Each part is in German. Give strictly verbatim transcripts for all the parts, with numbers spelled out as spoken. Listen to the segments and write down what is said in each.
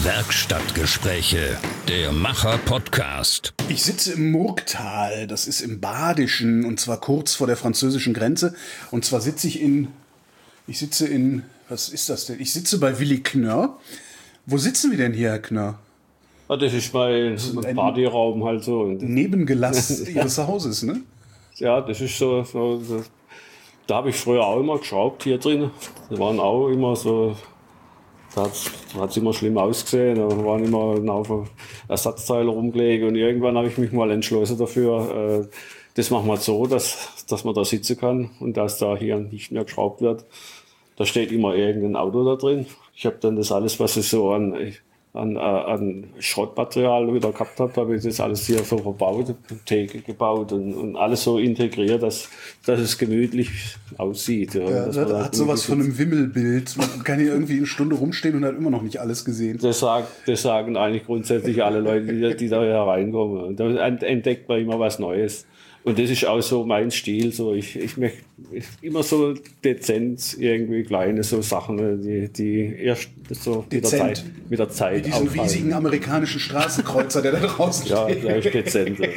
Werkstattgespräche, der Macher-Podcast. Ich sitze im Murgtal, das ist im Badischen, und zwar kurz vor der französischen Grenze. Und zwar sitze ich in, ich sitze in, was ist das denn? Ich sitze bei Willi Knörr. Wo sitzen wir denn hier, Herr Knörr? Ja, das ist mein Partyraum halt so. Nebengelass Ihres Hauses, ne? Ja, das ist so, so, so. Da habe ich früher auch immer geschraubt hier drin. Da waren auch immer so, da hat es immer schlimm ausgesehen. Da waren immer ein Haufen Ersatzteile rumgelegt und irgendwann habe ich mich mal entschlossen dafür, äh, das machen wir so, dass, dass man da sitzen kann und dass da hier nicht mehr geschraubt wird. Da steht immer irgendein Auto da drin. Ich habe dann das alles, was ich so an, an, an Schrottmaterial wieder gehabt habe, habe ich das alles hier so verbaut, Theke gebaut und, und alles so integriert, dass, dass es gemütlich aussieht. Ja, ja, das hat, hat sowas von einem Wimmelbild. Man kann hier irgendwie eine Stunde rumstehen und hat immer noch nicht alles gesehen. Das, sagt, das sagen eigentlich grundsätzlich alle Leute, die, die da hereinkommen. Und da entdeckt man immer was Neues. Und das ist auch so mein Stil. So ich, ich möchte immer so dezent irgendwie kleine so Sachen, die, die erst so mit der Zeit, mit der Zeit wie diesen auffallen. Riesigen amerikanischen Straßenkreuzer, der da draußen ja, steht. Ja, gleich dezent. Ja.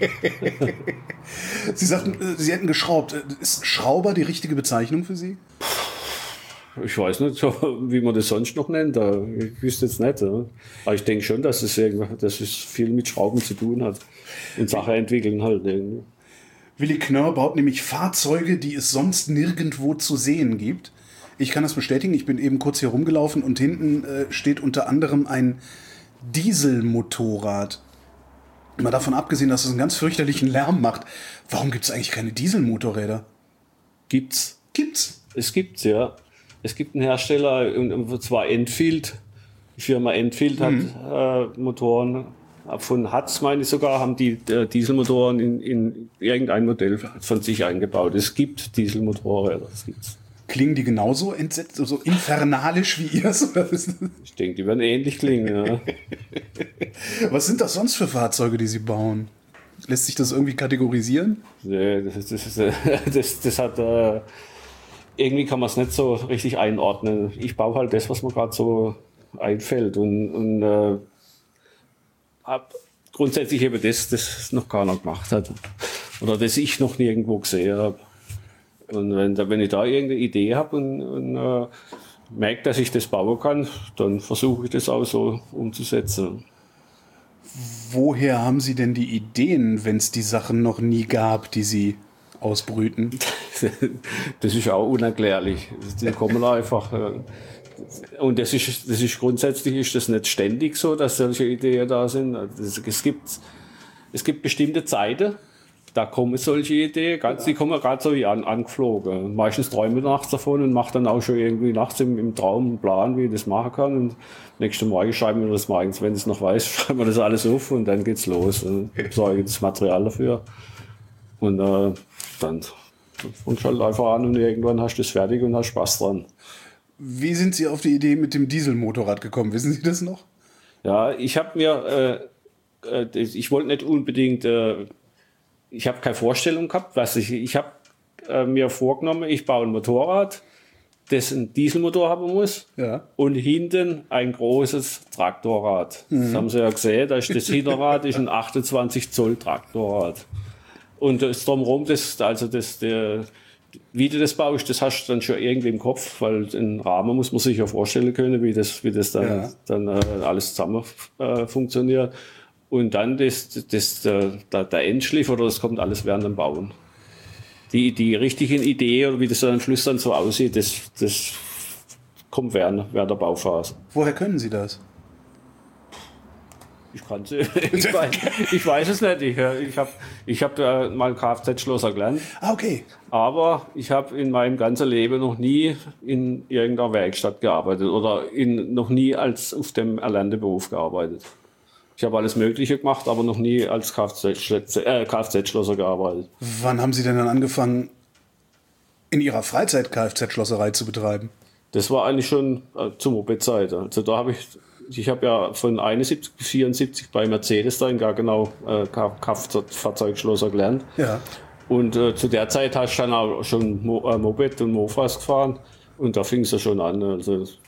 Sie sagten, Sie hätten geschraubt. Ist Schrauber die richtige Bezeichnung für Sie? Ich weiß nicht, wie man das sonst noch nennt. Ich wüsste jetzt nicht. Aber ich denke schon, dass es, dass es viel mit Schrauben zu tun hat. In Sachen entwickeln halt irgendwie. Willi Knörr baut nämlich Fahrzeuge, die es sonst nirgendwo zu sehen gibt. Ich kann das bestätigen. Ich bin eben kurz hier rumgelaufen und hinten äh, steht unter anderem ein Dieselmotorrad. Mal davon abgesehen, dass es einen ganz fürchterlichen Lärm macht. Warum gibt es eigentlich keine Dieselmotorräder? Gibt's. Gibt's? Es gibt's, ja. Es gibt einen Hersteller, und zwar Enfield. Die Firma Enfield hat mhm. äh, Motoren. Von Hatz, meine ich sogar, haben die äh, Dieselmotoren in, in irgendein Modell von sich eingebaut. Es gibt Dieselmotorräder, das gibt's. Klingen die genauso entsetzt, so infernalisch wie ihrs? Ich denke, die werden ähnlich klingen, ja. Was sind das sonst für Fahrzeuge, die Sie bauen? Lässt sich das irgendwie kategorisieren? Nee, das, das, das, das hat... Äh, irgendwie kann man es nicht so richtig einordnen. Ich baue halt das, was mir gerade so einfällt. Und, und äh, hab grundsätzlich eben das, das noch keiner gemacht hat. Oder das ich noch nirgendwo gesehen habe. Und wenn, wenn ich da irgendeine Idee habe und, und äh, merke, dass ich das bauen kann, dann versuche ich das auch so umzusetzen. Woher haben Sie denn die Ideen, wenn es die Sachen noch nie gab, die Sie ausbrüten? Das ist auch unerklärlich. Die kommen einfach. Und das ist, das ist grundsätzlich ist das nicht ständig so, dass solche Ideen da sind. Es gibt, es gibt bestimmte Zeiten, da kommen solche Ideen, ganz, die kommen gerade so wie an, angeflogen. Meistens träume ich nachts davon und mache dann auch schon irgendwie nachts im, im Traum einen Plan, wie ich das machen kann. Und nächsten Morgen schreiben wir das morgens, wenn ich es noch weiß, schreiben wir das alles auf und dann geht's los. Und besorge das Material dafür. Und äh, dann fängst du halt einfach an und irgendwann hast du es fertig und hast Spaß dran. Wie sind Sie auf die Idee mit dem Dieselmotorrad gekommen? Wissen Sie das noch? Ja, ich habe mir, äh, äh, ich wollte nicht unbedingt, äh, ich habe keine Vorstellung gehabt, was ich, ich habe äh, mir vorgenommen, ich baue ein Motorrad, das einen Dieselmotor haben muss, ja. Und hinten ein großes Traktorrad. Mhm. Das haben Sie ja gesehen, da ist das Hinterrad ist ein achtundzwanzig Zoll Traktorrad. Und das drumherum, das, also das, der, wie du das baust, das hast du dann schon irgendwie im Kopf, weil den Rahmen muss man sich ja vorstellen können, wie das, wie das dann, ja. dann äh, alles zusammen äh, funktioniert. Und dann das, das, der, der Endschliff, oder das kommt alles während dem Bauen. Die, die richtigen Ideen, oder wie das dann am Schluss dann so aussieht, das, das kommt während, während der Bauphase. Woher können Sie das? Ich kann ich weiß, ich weiß es nicht. Ich, ich habe ich hab, äh, mal Kfz-Schlosser gelernt. Ah, okay. Aber ich habe in meinem ganzen Leben noch nie in irgendeiner Werkstatt gearbeitet oder in, noch nie als auf dem erlernten Beruf gearbeitet. Ich habe alles Mögliche gemacht, aber noch nie als Kfz-Schlosser äh, Kfz gearbeitet. Wann haben Sie denn dann angefangen, in Ihrer Freizeit Kfz-Schlosserei zu betreiben? Das war eigentlich schon äh, zur Moped-Zeit. Also da habe ich... Ich habe ja von einundsiebzig bis vierundsiebzig bei Mercedes da in Gaggenau äh, Kraftfahrzeugschlosser gelernt. Ja. Und äh, zu der Zeit hast du dann auch schon Mo- äh, Moped und Mofas gefahren und da fing es ja schon an. Also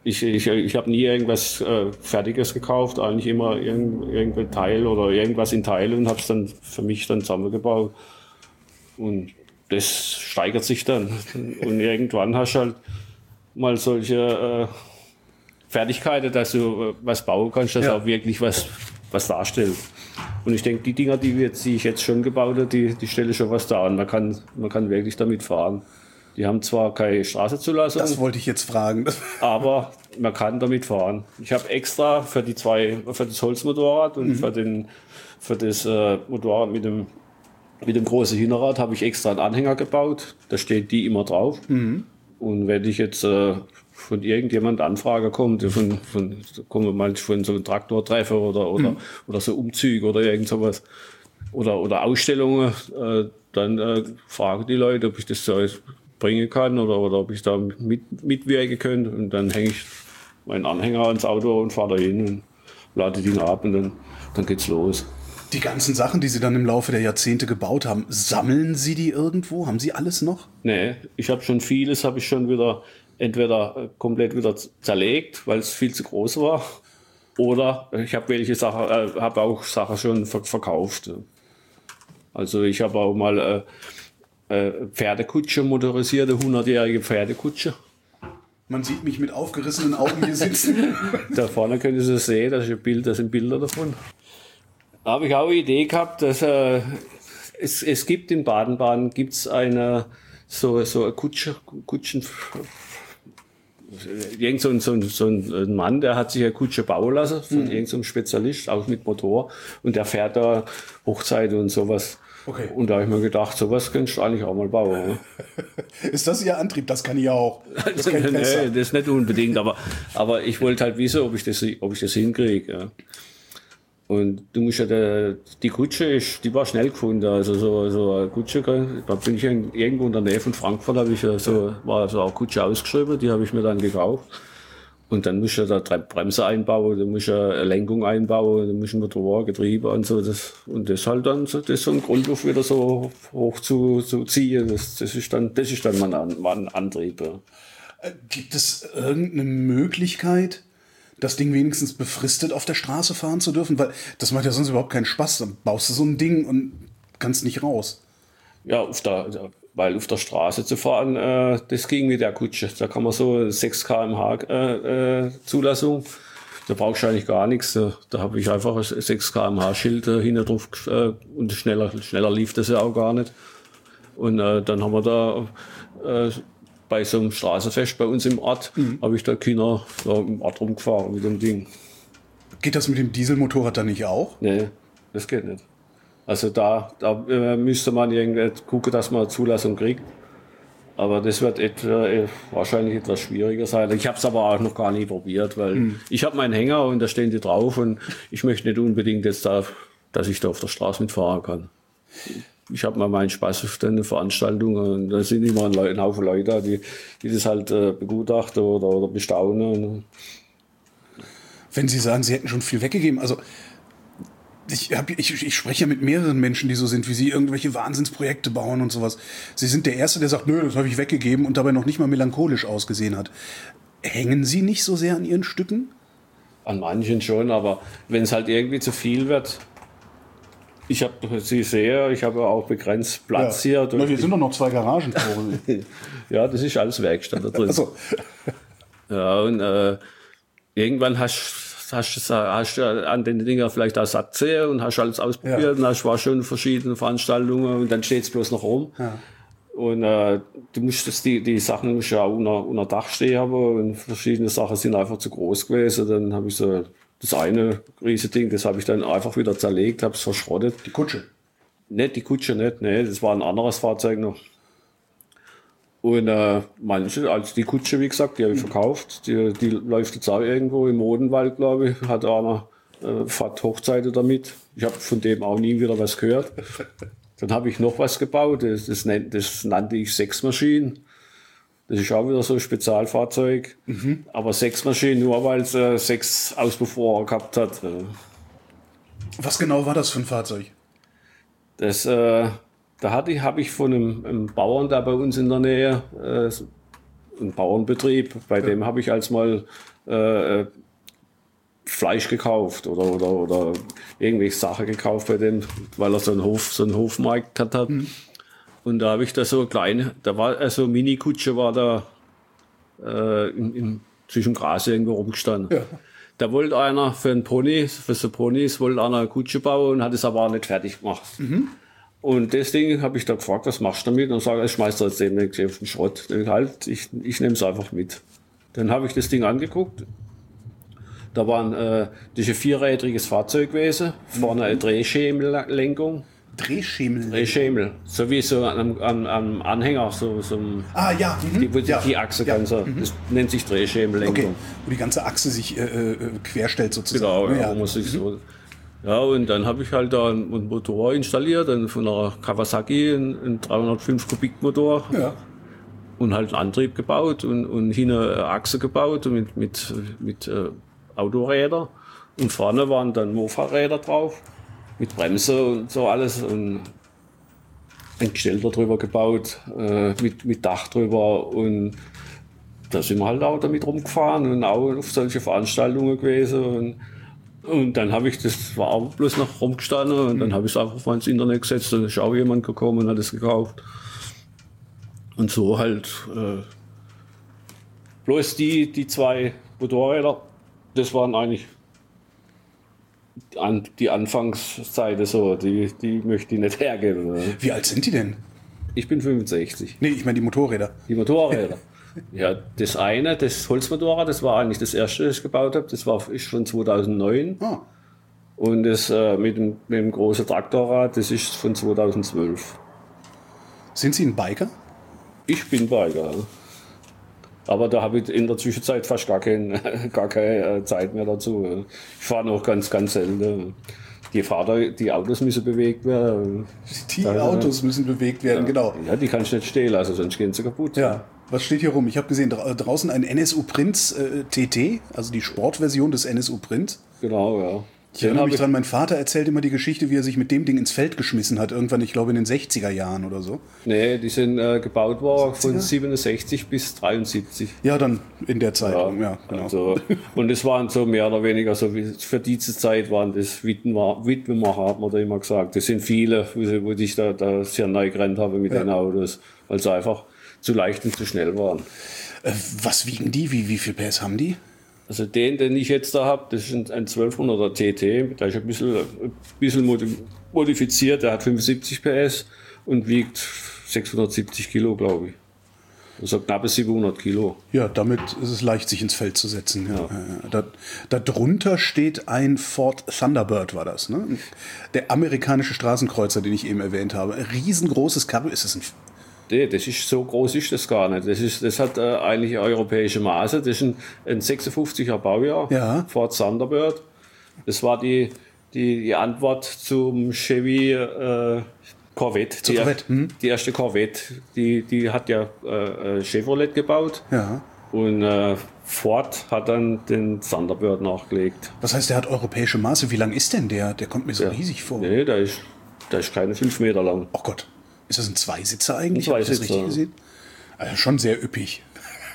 Ich, ich, ich habe nie irgendwas äh, Fertiges gekauft, eigentlich immer irgend, irgendein Teil oder irgendwas in Teile und habe es dann für mich dann zusammengebaut. Und das steigert sich dann. Und irgendwann hast du halt mal solche äh, Fertigkeiten, dass du äh, was bauen kannst, das ja. auch wirklich was, was darstellt. Und ich denke, die Dinger, die, wir jetzt, die ich jetzt schon gebaut habe, die, die stellen schon was dar. Und man kann, man kann wirklich damit fahren. Die haben zwar keine Straßenzulassung. Das wollte ich jetzt fragen. Aber man kann damit fahren. Ich habe extra für die zwei, für das Holzmotorrad und mhm. für, den, für das äh, Motorrad mit dem, mit dem großen Hinterrad habe ich extra einen Anhänger gebaut. Da steht die immer drauf. Mhm. Und wenn ich jetzt äh, von irgendjemand Anfrage kommt, von, von, kommen manchmal von so einem Traktortreffer oder, oder, mhm. oder so Umzüge oder irgend sowas oder, oder Ausstellungen, äh, dann äh, fragen die Leute, ob ich das so bringen kann oder, oder ob ich da mit, mitwirken könnte. Und dann hänge ich meinen Anhänger ans Auto und fahre da hin und lade den ab und dann, dann geht's los. Die ganzen Sachen, die Sie dann im Laufe der Jahrzehnte gebaut haben, sammeln Sie die irgendwo? Haben Sie alles noch? Nee, ich habe schon vieles, habe ich schon wieder entweder komplett wieder zerlegt, weil es viel zu groß war, oder ich habe welche Sachen, äh, habe auch Sachen schon ver- verkauft. Also ich habe auch mal äh, äh, Pferdekutsche, motorisierte hundertjährige Pferdekutsche. Man sieht mich mit aufgerissenen Augen hier sitzen. Da vorne können Sie es sehen, das ist ein Bild, das sind Bilder davon. Da habe ich auch eine Idee gehabt, dass äh, es, es gibt in Baden-Baden gibt's eine so so eine Kutsche, Kutschen, irgend so ein, so, ein, so ein Mann, der hat sich eine Kutsche bauen lassen von mhm. irgendeinem so Spezialist, auch mit Motor, und der fährt da Hochzeiten und sowas. Okay. Und da habe ich mir gedacht, sowas könntest du eigentlich auch mal bauen. Ne? Ist das Ihr Antrieb? Das kann ich auch. Das kann ich nee, das nicht unbedingt, aber, aber ich wollte halt wissen, ob ich das, ob ich das hinkriege. Ja. Und du musst ja, der, die Kutsche, ist, die war schnell gefunden. Also so, so eine Kutsche, da bin ich irgendwo in der Nähe von Frankfurt, habe ich ja so, war so eine Kutsche ausgeschrieben, die habe ich mir dann gekauft. Und dann musst du da Bremse einbauen, du musst eine Lenkung einbauen, du musst ein Motor, Getriebe und so. Das, und das halt dann so, das ist so ein Grundluft wieder so hoch zu, zu ziehen. Das, das ist dann, das ist dann mein, mein Antrieb. Ja. Gibt es irgendeine Möglichkeit, das Ding wenigstens befristet auf der Straße fahren zu dürfen? Weil das macht ja sonst überhaupt keinen Spaß. Dann baust du so ein Ding und kannst nicht raus. Ja, auf der, weil auf der Straße zu fahren, äh, das ging mit der Kutsche. Da kann man so sechs Kilometer pro Stunde äh, äh, Zulassung. Da brauchst du eigentlich gar nichts. Da, da habe ich einfach ein sechs Kilometer pro Stunde Schild äh, hinten drauf äh, und schneller, schneller lief das ja auch gar nicht. Und äh, dann haben wir da äh, bei so einem Straßenfest bei uns im Ort, mhm. habe ich da Kinder so im Ort rumgefahren mit dem Ding. Geht das mit dem Dieselmotorrad dann nicht auch? Nee, das geht nicht. Also da, da äh, müsste man irgendwie gucken, dass man eine Zulassung kriegt. Aber das wird etwa, äh, wahrscheinlich etwas schwieriger sein. Ich habe es aber auch noch gar nicht probiert, weil mhm. ich habe meinen Hänger und da stehen die drauf und ich möchte nicht unbedingt jetzt da, dass ich da auf der Straße mitfahren kann. Ich habe mal meinen Spaß auf den Veranstaltungen und da sind immer ein, ein Haufen Leute, die, die das halt äh, begutachten oder, oder bestaunen. Wenn Sie sagen, Sie hätten schon viel weggegeben, also ich, hab, ich, ich spreche mit mehreren Menschen, die so sind wie Sie, irgendwelche Wahnsinnsprojekte bauen und sowas. Sie sind der Erste, der sagt, nö, das habe ich weggegeben und dabei noch nicht mal melancholisch ausgesehen hat. Hängen Sie nicht so sehr an Ihren Stücken? An manchen schon, aber wenn es halt irgendwie zu viel wird. Ich habe, Sie sehen, ich habe auch begrenzt Platz ja. hier. Na, hier sind doch noch zwei Garagen vor. Ja, das ist alles Werkstatt da drin. Also. Ja, und äh, irgendwann hast, hast, hast du an den Dingen vielleicht auch satt gesehen und hast alles ausprobiert ja. und hast war schon verschiedene Veranstaltungen und dann steht es bloß noch rum. Ja. Und äh, du musstest die, die Sachen musst ja auch unter, unter Dach stehen haben und verschiedene Sachen sind einfach zu groß gewesen. Dann habe ich so das eine riesige Ding, das habe ich dann einfach wieder zerlegt, habe es verschrottet. Die Kutsche? Nicht, die Kutsche nicht, nee, das war ein anderes Fahrzeug noch. Und äh, manche, also die Kutsche, wie gesagt, die habe ich verkauft. Die, die läuft jetzt auch irgendwo im Odenwald, glaube ich. Hat einer äh, fährt Hochzeiten damit. Ich habe von dem auch nie wieder was gehört. Dann habe ich noch was gebaut, das, das, nennt, das nannte ich Sechsmaschinen. Das ist auch wieder so ein Spezialfahrzeug. Mhm. Aber Sechsmaschinen, nur weil es äh, sechs Auspuffrohre gehabt hat. Äh. Was genau war das für ein Fahrzeug? Das, äh, da hatte ich, habe ich von einem, einem Bauern da bei uns in der Nähe, äh, einen Bauernbetrieb, bei ja. dem habe ich als mal äh, Fleisch gekauft oder, oder, oder irgendwelche Sachen gekauft bei dem, weil er so einen Hof, so einen Hofmarkt hat. Mhm. Und da habe ich da so kleine, da war also Mini-Kutsche war da äh, in, in, zwischen Gras irgendwo rumgestanden. Ja. Da wollte einer für einen Pony, für so Ponys, wollte einer eine Kutsche bauen und hat es aber auch nicht fertig gemacht. Mhm. Und deswegen habe ich da gefragt, was machst du damit? Und sage, ich schmeiß da jetzt demnächst auf den Schrott. Ich, halt, ich, ich nehme es einfach mit. Dann habe ich das Ding angeguckt. Da war ein, äh, das ist ein vierrädriges Fahrzeug gewesen, vorne eine Drehschemellenkung. Drehschemel? Drehschemel, so wie so am, am, am Anhänger, so, so ah, ja. Mhm. die, wo ja. die Achse ja. ganz so, mhm. das nennt sich Drehschemellenkung. Okay. Wo die ganze Achse sich äh, querstellt sozusagen. Genau, ja, ja. wo man sich mhm. so. Ja, und dann habe ich halt da einen, einen Motor installiert, dann von einer Kawasaki, einen dreihundertfünf Kubik Motor. Ja. Und halt einen Antrieb gebaut und, und hinten eine Achse gebaut und mit, mit, mit äh, Autoräder. Und vorne waren dann Mofa-Räder drauf, mit Bremse und so alles. Und ein Gestell darüber gebaut, äh, mit, mit Dach drüber. Und da sind wir halt auch damit rumgefahren und auch auf solche Veranstaltungen gewesen. Und, und dann habe ich, das war auch bloß noch rumgestanden und dann habe ich es einfach mal ins Internet gesetzt. Dann ist auch jemand gekommen und hat es gekauft. Und so halt äh, bloß die, die zwei Motorräder, das waren eigentlich an, die Anfangszeiten so, die, die möchte ich nicht hergeben. Wie alt sind die denn? Ich bin fünfundsechzig. Nee, ich meine die Motorräder. Die Motorräder. Ja, das eine, das Holzmotorrad, das war eigentlich das erste, das ich gebaut habe, das war ist schon zweitausendneun. Ah. Und das äh, mit, dem, mit dem großen Traktorrad, das ist von zweitausendzwölf. Sind Sie ein Biker? Ich bin Biker. Aber da habe ich in der Zwischenzeit fast gar, kein, gar keine Zeit mehr dazu. Ich fahre noch ganz, ganz selten. Die Fahrer, die Autos müssen bewegt werden. Die da, Autos müssen bewegt werden, ja, genau. Ja, die kannst du nicht stehen lassen, sonst gehen sie kaputt. Ja. Was steht hier rum? Ich habe gesehen, dra draußen ein N S U Prinz äh, T T, also die Sportversion des N S U Prinz. Genau, ja. Ich erinnere mich dran, mein Vater erzählt immer die Geschichte, wie er sich mit dem Ding ins Feld geschmissen hat, irgendwann, ich glaube in den sechziger Jahren oder so. Nee, die sind äh, gebaut worden von siebenundsechzig bis dreiundsiebzig. Ja, dann in der Zeit, ja, ja genau. Also, und es waren so mehr oder weniger, so wie für diese Zeit waren das Witwenmacher, hat man da immer gesagt. Das sind viele, wo ich da, da sehr neu gerannt habe mit ja. den Autos, weil sie einfach zu leicht und zu schnell waren. Äh, was wiegen die? Wie, wie viel P S haben die? Also den, den ich jetzt da habe, das ist ein zwölfhunderter T T, der ist ein bisschen, ein bisschen modifiziert, der hat fünfundsiebzig P S und wiegt sechshundertsiebzig Kilo, glaube ich. Also knappe siebenhundert Kilo. Ja, damit ist es leicht, sich ins Feld zu setzen. Ja. Da, da drunter steht ein Ford Thunderbird, war das, ne? Der amerikanische Straßenkreuzer, den ich eben erwähnt habe. Ein riesengroßes Kabel. Ist das ein... Nee, das ist so groß ist das gar nicht. Das, ist, das hat äh, eigentlich europäische Maße. Das ist ein, ein sechsundfünfziger Baujahr, ja. Ford Thunderbird. Das war die, die, die Antwort zum Chevy äh, Corvette. Die, Corvette. Hm. die erste Corvette, die, die hat ja äh, Chevrolet gebaut. Ja. Und äh, Ford hat dann den Thunderbird nachgelegt. Was heißt, der hat europäische Maße? Wie lang ist denn der? Der kommt mir so ja. riesig vor. Nee, der ist, der ist keine fünf Meter lang. Oh Gott. Ist das ein Zweisitzer eigentlich? Ein Zweisitzer. Habe ich das richtig gesehen? Also schon sehr üppig.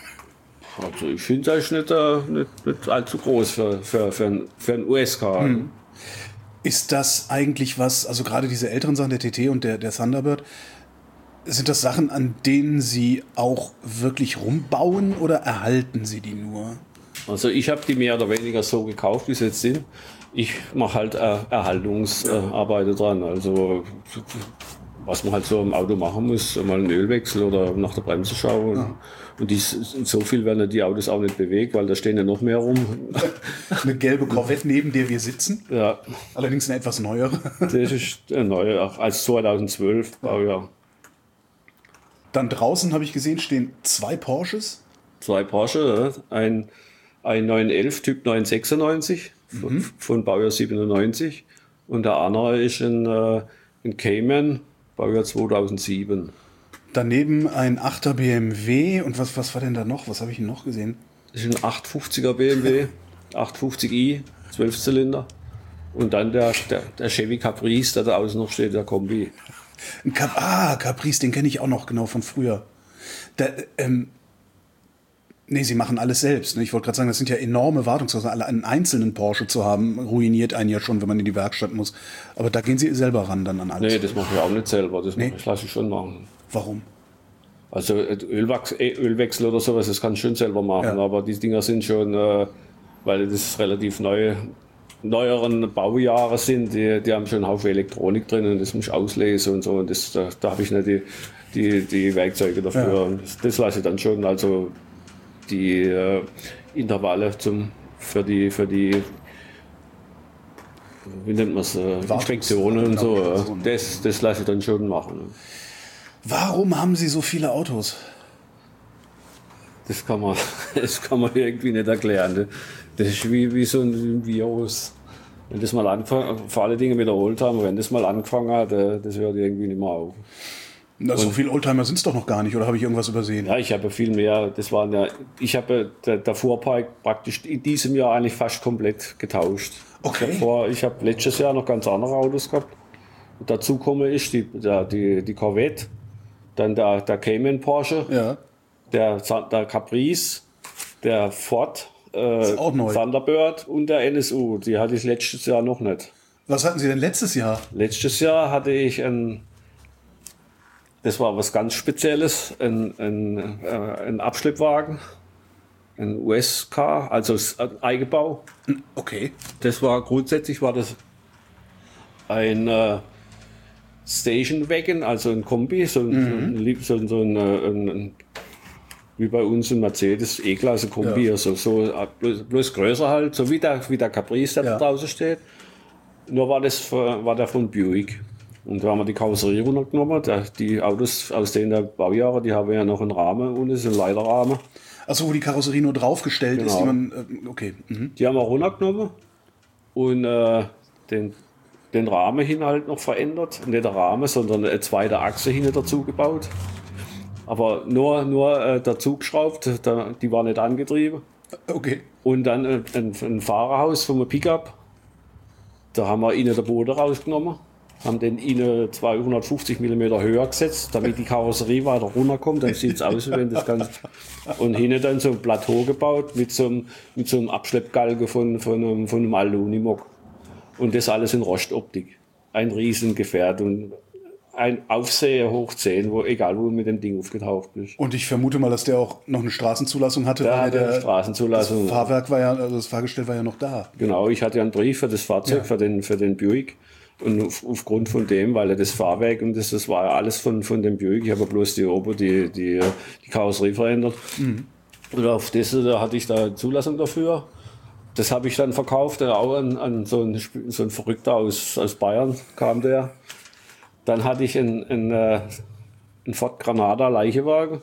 Also ich finde, das ist nicht, äh, nicht, nicht allzu groß für, für, für, ein, für ein U S-Car. Hm. Ist das eigentlich was, also gerade diese älteren Sachen, der T T und der, der Thunderbird, sind das Sachen, an denen Sie auch wirklich rumbauen oder erhalten Sie die nur? Also ich habe die mehr oder weniger so gekauft, wie sie jetzt sind. Ich mache halt äh, Erhaltungsarbeiten äh, dran. Also was man halt so im Auto machen muss, mal einen Ölwechsel oder nach der Bremse schauen. Ja. Und die, so viel werden die Autos auch nicht bewegt, weil da stehen ja noch mehr rum. Eine gelbe Corvette, neben der wir sitzen. Ja. Allerdings eine etwas neuere. Das ist eine neue, auch als zweitausendzwölf Baujahr. Dann draußen, habe ich gesehen, stehen zwei Porsches. Zwei Porsche, ein, ein neun elf Typ neunhundertsechsundneunzig mhm. von, von Baujahr siebenundneunzig. Und der andere ist ein, ein Cayman, Baujahr zweitausendsieben. Daneben ein achter B M W. Und was, was war denn da noch? Was habe ich denn noch gesehen? Das ist ein achthundertfünfziger B M W, achthundertfünfzig i, zwölf Zylinder. Und dann der, der, der Chevy Caprice, der da außen noch steht, der Kombi. Ein Cap ah, Caprice, den kenne ich auch noch genau von früher. Der, ähm, Nee, sie machen alles selbst. Ne? Ich wollte gerade sagen, das sind ja enorme Wartungskosten. Alle einen einzelnen Porsche zu haben, ruiniert einen ja schon, wenn man in die Werkstatt muss. Aber da gehen sie selber ran dann an alles. Nee, das mache ich auch nicht selber. Das, Nee. mach ich, lasse ich schon machen. Warum? Also Ölwachs, Ölwechsel oder sowas, das kann ich schon selber machen. Ja. Aber die Dinger sind schon, äh, weil das relativ neue, neueren Baujahre sind, die, die haben schon einen Haufen Elektronik drin und das muss ich auslesen und so. Und das, da, da habe ich nicht die, die, die Werkzeuge dafür. Ja. Und das, das lasse ich dann schon. Also die äh, Intervalle zum, für die, für die wie nennt man es, äh, Inspektionen und so, äh, das, das lasse ich dann schon machen. Warum haben Sie so viele Autos? Das kann man, das kann man irgendwie nicht erklären. Das ist wie, wie so ein Virus. Wenn das mal angefangen, vor alle Dinge wiederholt haben, wenn das mal angefangen hat, das hört irgendwie nicht mehr auf. Na, so viele Oldtimer sind es doch noch gar nicht, oder habe ich irgendwas übersehen? Ja, ich habe viel mehr. Das waren ja, ich habe der, der Fuhrpark praktisch in diesem Jahr eigentlich fast komplett getauscht. Okay. Ich habe vor, ich habe letztes Jahr noch ganz andere Autos gehabt. Und dazu komme ich die, der, die, die Corvette, dann der, der Cayman Porsche, Ja. der, der Caprice, der Ford, äh, auch neu. Thunderbird und der N S U. Die hatte ich letztes Jahr noch nicht. Was hatten Sie denn letztes Jahr? Letztes Jahr hatte ich ein, das war was ganz Spezielles, ein, ein, äh, ein Abschleppwagen, ein U S-Car, also ein Eigenbau. Okay. Das war grundsätzlich war das ein äh, Station Wagon, also ein Kombi, so ein, mhm. so, so, so ein, ein, ein wie bei uns ein Mercedes E-Klasse Kombi, ja. also so bloß, bloß größer halt, so wie der, wie der Caprice, der ja. da draußen steht. Nur war das war der von Buick. Und da haben wir die Karosserie runtergenommen. Die Autos aus den der Baujahre, die haben ja noch einen Rahmen und es ist ein Leiterrahmen. Achso, wo die Karosserie nur draufgestellt genau. ist, die man. Äh, okay. Mhm. Die haben wir runtergenommen und äh, den, den Rahmen hin halt noch verändert. Nicht der Rahmen, sondern eine zweite Achse hinten dazu gebaut. Aber nur, nur äh, dazu geschraubt, da, die war nicht angetrieben. Okay. Und dann äh, ein, ein Fahrerhaus vom Pickup. Da haben wir innen den Boden rausgenommen, haben den innen zweihundertfünfzig Millimeter höher gesetzt, damit die Karosserie weiter runterkommt. Dann sieht es aus, wie wenn das Ganze. Und hinten dann so ein Plateau gebaut mit so einem, mit so einem Abschleppgalgen von, von einem, von einem Aluminium. Und das alles in Rostoptik. Ein Riesengefährt und ein Aufseher hoch zehn, wo, egal wo du mit dem Ding aufgetaucht bist. Und ich vermute mal, dass der auch noch eine Straßenzulassung hatte. Da weil hatte der eine Straßenzulassung. Das Fahrwerk war ja, also das Fahrgestell war ja noch da. Genau, ich hatte ja einen Brief für das Fahrzeug, Ja. für den, für den Buick. Und auf, aufgrund von dem, weil er das Fahrwerk und das, das war ja alles von, von dem Buick. Ich habe bloß die Ober, die, die, die Karosserie verändert. Mhm. Und auf das, da hatte ich da Zulassung dafür. Das habe ich dann verkauft, auch an, an so, ein, so ein Verrückter aus, aus Bayern kam der. Dann hatte ich einen, einen, einen Ford Granada Leichenwagen.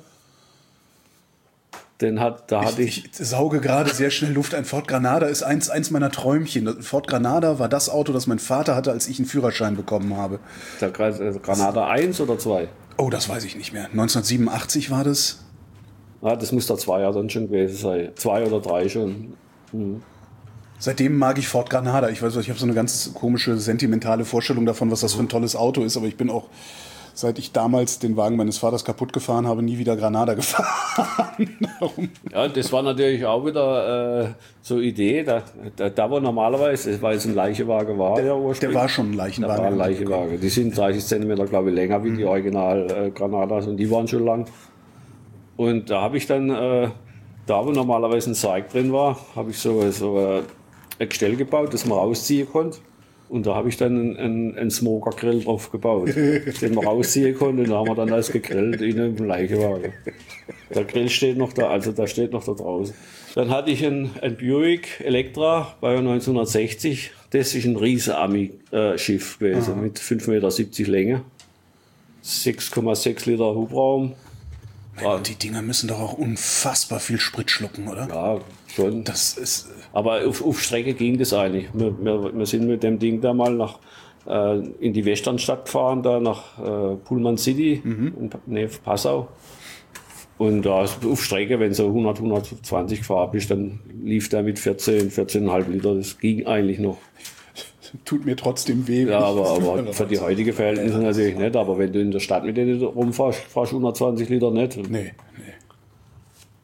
Den hat, da hatte ich, ich, ich sauge gerade sehr schnell Luft. Ein Ford Granada ist eins, eins meiner Träumchen. Ford Granada war das Auto, das mein Vater hatte, als ich einen Führerschein bekommen habe. Der Granada eins oder zwei? Oh, das weiß ich nicht mehr. neunzehnhundertsiebenundachtzig war das. Ja, das muss der zwei ja dann schon gewesen sein. Zwei oder drei schon. Mhm. Seitdem mag ich Ford Granada. Ich weiß, ich habe so eine ganz komische, sentimentale Vorstellung davon, was das für ein tolles Auto ist. Aber ich bin auch, seit ich damals den Wagen meines Vaters kaputt gefahren habe, nie wieder Granada gefahren. Ja, das war natürlich auch wieder äh, so eine Idee. Da, da, da wo normalerweise, weil es ein Leichenwagen war, der, ja ursprünglich. Der war schon ein Leichenwagen. Der war ein Leichenwagen. Die sind dreißig Zentimeter, glaube ich, länger wie mhm. die Original äh, Granadas und die waren schon lang. Und da habe ich dann, äh, da wo normalerweise ein Sarg drin war, habe ich so, so äh, ein Gestell gebaut, das man rausziehen konnte. Und da habe ich dann einen, einen, einen Smoker-Grill drauf gebaut, den man rausziehen konnte. Und da haben wir dann alles gegrillt in einem Leichenwagen. Der Grill steht noch da, also der steht noch da draußen. Dann hatte ich ein, ein Buick Electra, Baujahr neunzehnhundertsechzig. Das ist ein riesen Ami-Schiff gewesen, Aha. mit fünf Komma siebzig Meter Länge. sechs Komma sechs Liter Hubraum. Meine, die Dinger müssen doch auch unfassbar viel Sprit schlucken, oder? Ja, schon. Das ist. Aber auf, auf Strecke ging das eigentlich. Wir, wir, wir sind mit dem Ding da mal nach, äh, in die Westernstadt gefahren, da nach äh, Pullman City, mhm. in nee, Passau. Und da auf Strecke, wenn so hundert, hundertzwanzig gefahren bist, dann lief der mit vierzehn, vierzehn Komma fünf Liter. Das ging eigentlich noch. Tut mir trotzdem weh. Ja, aber, aber für die heutige Verhältnisse ja. natürlich nicht. Aber wenn du in der Stadt mit denen rumfährst, fahrst du hundertzwanzig Liter nicht. Nee, nee.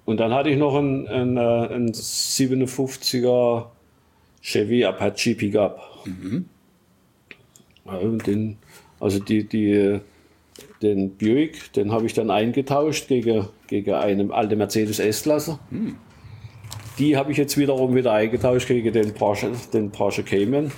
Und dann hatte ich noch einen, einen, einen siebenundfünfziger Chevy Apache Pickup. Mhm. Ja, und den, also die, die, den Buick, den habe ich dann eingetauscht gegen, gegen eine alte Mercedes S-Klasse. Mhm. Die habe ich jetzt wiederum wieder eingetauscht gegen den Porsche, den Porsche Cayman.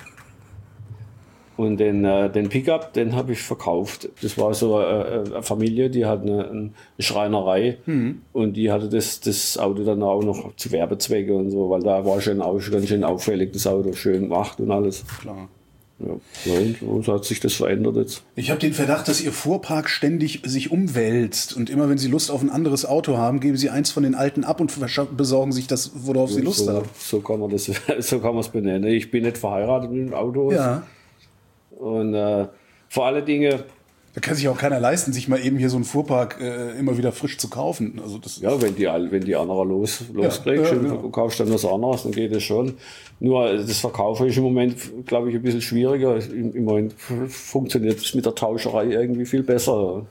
Und den, äh, den Pickup, den habe ich verkauft. Das war so äh, eine Familie, die hat eine, eine Schreinerei. Mhm. Und die hatte das, das Auto dann auch noch zu Werbezwecke und so, weil da war schon auch ganz schön auffällig, das Auto schön gemacht und alles. Klar. Ja, und so hat sich das verändert jetzt. Ich habe den Verdacht, dass Ihr Fuhrpark ständig sich umwälzt und immer wenn Sie Lust auf ein anderes Auto haben, geben Sie eins von den alten ab und besorgen sich das, worauf ja, Sie Lust so, haben. So kann man das, so kann man es benennen. Ich bin nicht verheiratet mit dem Auto. Ja. Und äh, vor allen Dingen. Da kann sich auch keiner leisten, sich mal eben hier so einen Fuhrpark äh, immer wieder frisch zu kaufen. Also das ja, wenn die, wenn die anderen los, loskriegst ja, ja, und ja. du kaufst dann was anderes, dann geht das schon. Nur das Verkaufen ist im Moment, glaube ich, ein bisschen schwieriger. Im, im Moment funktioniert es mit der Tauscherei irgendwie viel besser.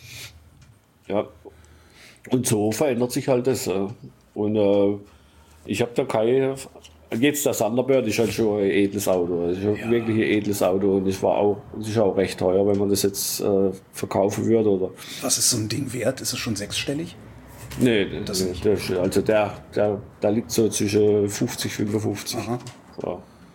Ja. Und so verändert sich halt das. Und äh, ich habe da keine. Jetzt der Thunderbird ist halt schon ein edles Auto. Das ist ja. wirklich ein edles Auto und es war auch, es ist auch recht teuer, wenn man das jetzt äh, verkaufen würde. Oder. Was ist so ein Ding wert? Ist es schon sechsstellig? Nee, das nee der, also der, der, der liegt so zwischen fünfzig, fünfundfünfzig. Aha. Ja,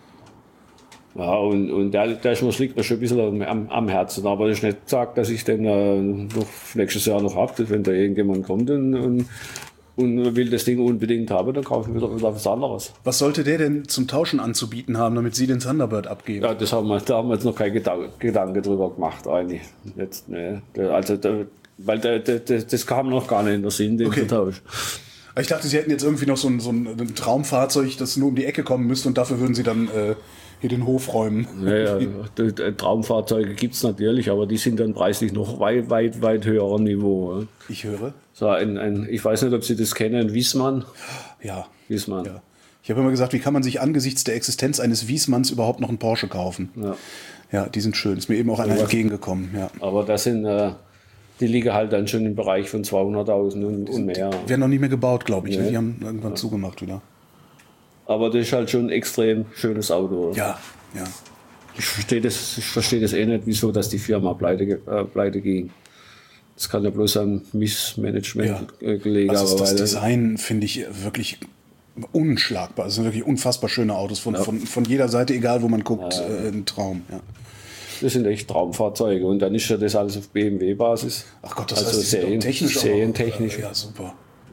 ja und, und der, der liegt mir schon ein bisschen am, am Herzen. Aber das ist nicht gesagt, dass ich den äh, noch nächstes Jahr noch habe, wenn da irgendjemand kommt und, und und will das Ding unbedingt haben, dann kaufen wir wieder, wieder was anderes. Was sollte der denn zum Tauschen anzubieten haben, damit Sie den Thunderbird abgeben? Ja, das haben wir, da haben wir jetzt noch keinen Gedanken, Gedanke drüber gemacht, eigentlich. Jetzt, nee. Also, da, weil da, da, das kam noch gar nicht in der Sinn, den okay. zu tauschen. Ich dachte, Sie hätten jetzt irgendwie noch so ein, so ein Traumfahrzeug, das nur um die Ecke kommen müsste und dafür würden Sie dann äh, hier den Hof räumen. Ja, ja, Traumfahrzeuge gibt es natürlich, aber die sind dann preislich noch weit, weit, weit höherer Niveau. Ich höre. So ein, ein, ich weiß nicht, ob Sie das kennen, Wiesmann. Ja. Wiesmann. Ja. Ich habe immer gesagt, wie kann man sich angesichts der Existenz eines Wiesmanns überhaupt noch einen Porsche kaufen? Ja, ja, die sind schön. Ist mir eben auch einer entgegengekommen. Ja. Aber das sind, äh, die liegen halt dann schon im Bereich von zweihunderttausend und, und mehr. Die werden noch nicht mehr gebaut, glaube ich. Nee. Die haben irgendwann ja. zugemacht wieder. Aber das ist halt schon ein extrem schönes Auto. Ja, ja. Ich verstehe das, ich verstehe das eh nicht, wieso dass die Firma pleite, äh, pleite ging. Das kann ja bloß an Missmanagement ja. gelegen haben. Also das Design finde ich wirklich unschlagbar. Es sind wirklich unfassbar schöne Autos von, ja. von, von jeder Seite, egal wo man guckt, ja. äh, ein Traum. Ja. Das sind echt Traumfahrzeuge und dann ist ja das alles auf B M W-Basis. Ach Gott, das also heißt, Serien, technisch serientechnisch. Ja, super.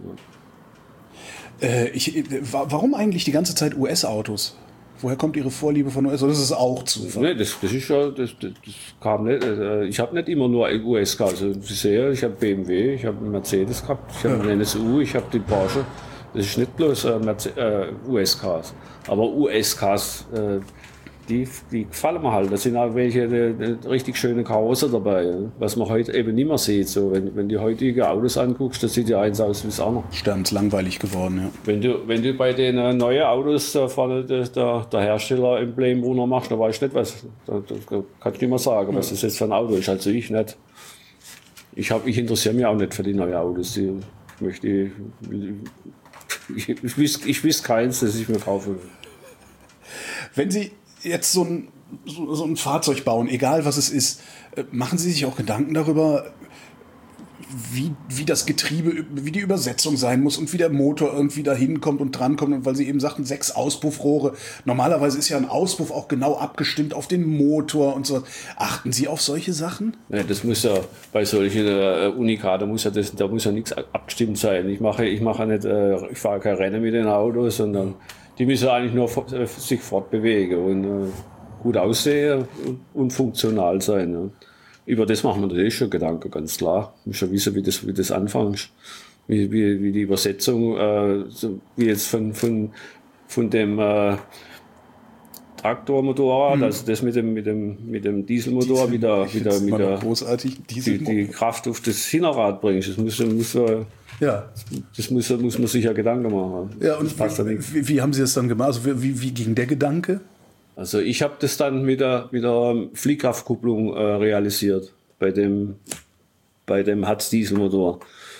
Ja. Äh, ich, warum eigentlich die ganze Zeit U S-Autos? Woher kommt Ihre Vorliebe von U S? Oder ist es auch Zufall? Nee, das, das ist ja, das, das, das kam nicht. Ich habe nicht immer nur U S gehabt. Also Sie sehen, ich habe B M W, ich habe einen Mercedes gehabt, ich habe ja. einen N S U, ich habe die Porsche. Das ist nicht bloß äh, äh, U S-Cars. Aber U S-Cars, äh, die, die gefallen mir halt. Da sind auch welche die, die richtig schöne Karosse dabei, was man heute eben nicht mehr sieht. So, wenn, wenn du heutige Autos anguckst, das sieht ja eins aus wie das andere. Sterbenslangweilig geworden, ja. Wenn du, wenn du bei den äh, neuen Autos da vorne der, der, der Hersteller-Emblem runter machst, dann weiß ich nicht, was. Da, da kannst du nicht mehr sagen, ja. was das jetzt für ein Auto ist. Also ich nicht. Ich, hab, ich interessiere mich auch nicht für die neuen Autos. Die, ich möchte. Ich, ich, ich, ich wüsste keins, das ich mir kaufe. Wenn Sie jetzt so ein, so, so ein Fahrzeug bauen, egal was es ist, machen Sie sich auch Gedanken darüber, wie, wie das Getriebe, wie die Übersetzung sein muss und wie der Motor irgendwie da hinkommt und drankommt. Und weil Sie eben sagten, sechs Auspuffrohre. Normalerweise ist ja ein Auspuff auch genau abgestimmt auf den Motor und so. Achten Sie auf solche Sachen? Ja, das muss ja bei solchen äh, Unikate muss ja das, da muss ja nichts abgestimmt sein. Ich mache, ich mache nicht, äh, ich fahre kein Rennen mit den Autos, sondern die müssen eigentlich nur äh, sich fortbewegen und äh, gut aussehen und funktional sein. Ja. Über das machen wir natürlich schon Gedanken, ganz klar. Du musst ja wissen, wie das, wie das anfängst. Wie, wie, wie die Übersetzung, äh, so wie jetzt von, von, von dem äh, Traktormotorrad, mhm. also das mit dem, mit dem, mit dem Dieselmotor, Diesel, wieder, wieder mit der, großartig, die, die Kraft auf das Hinterrad bringst. Das muss, muss, ja. das muss, muss man sich ja Gedanken machen. Ja, und wie, wie, wie haben Sie das dann gemacht? Also wie, wie ging der Gedanke? Also ich habe das dann mit der, mit der Fliehkraftkupplung äh, realisiert bei dem, bei dem Hatz-Dieselmotor.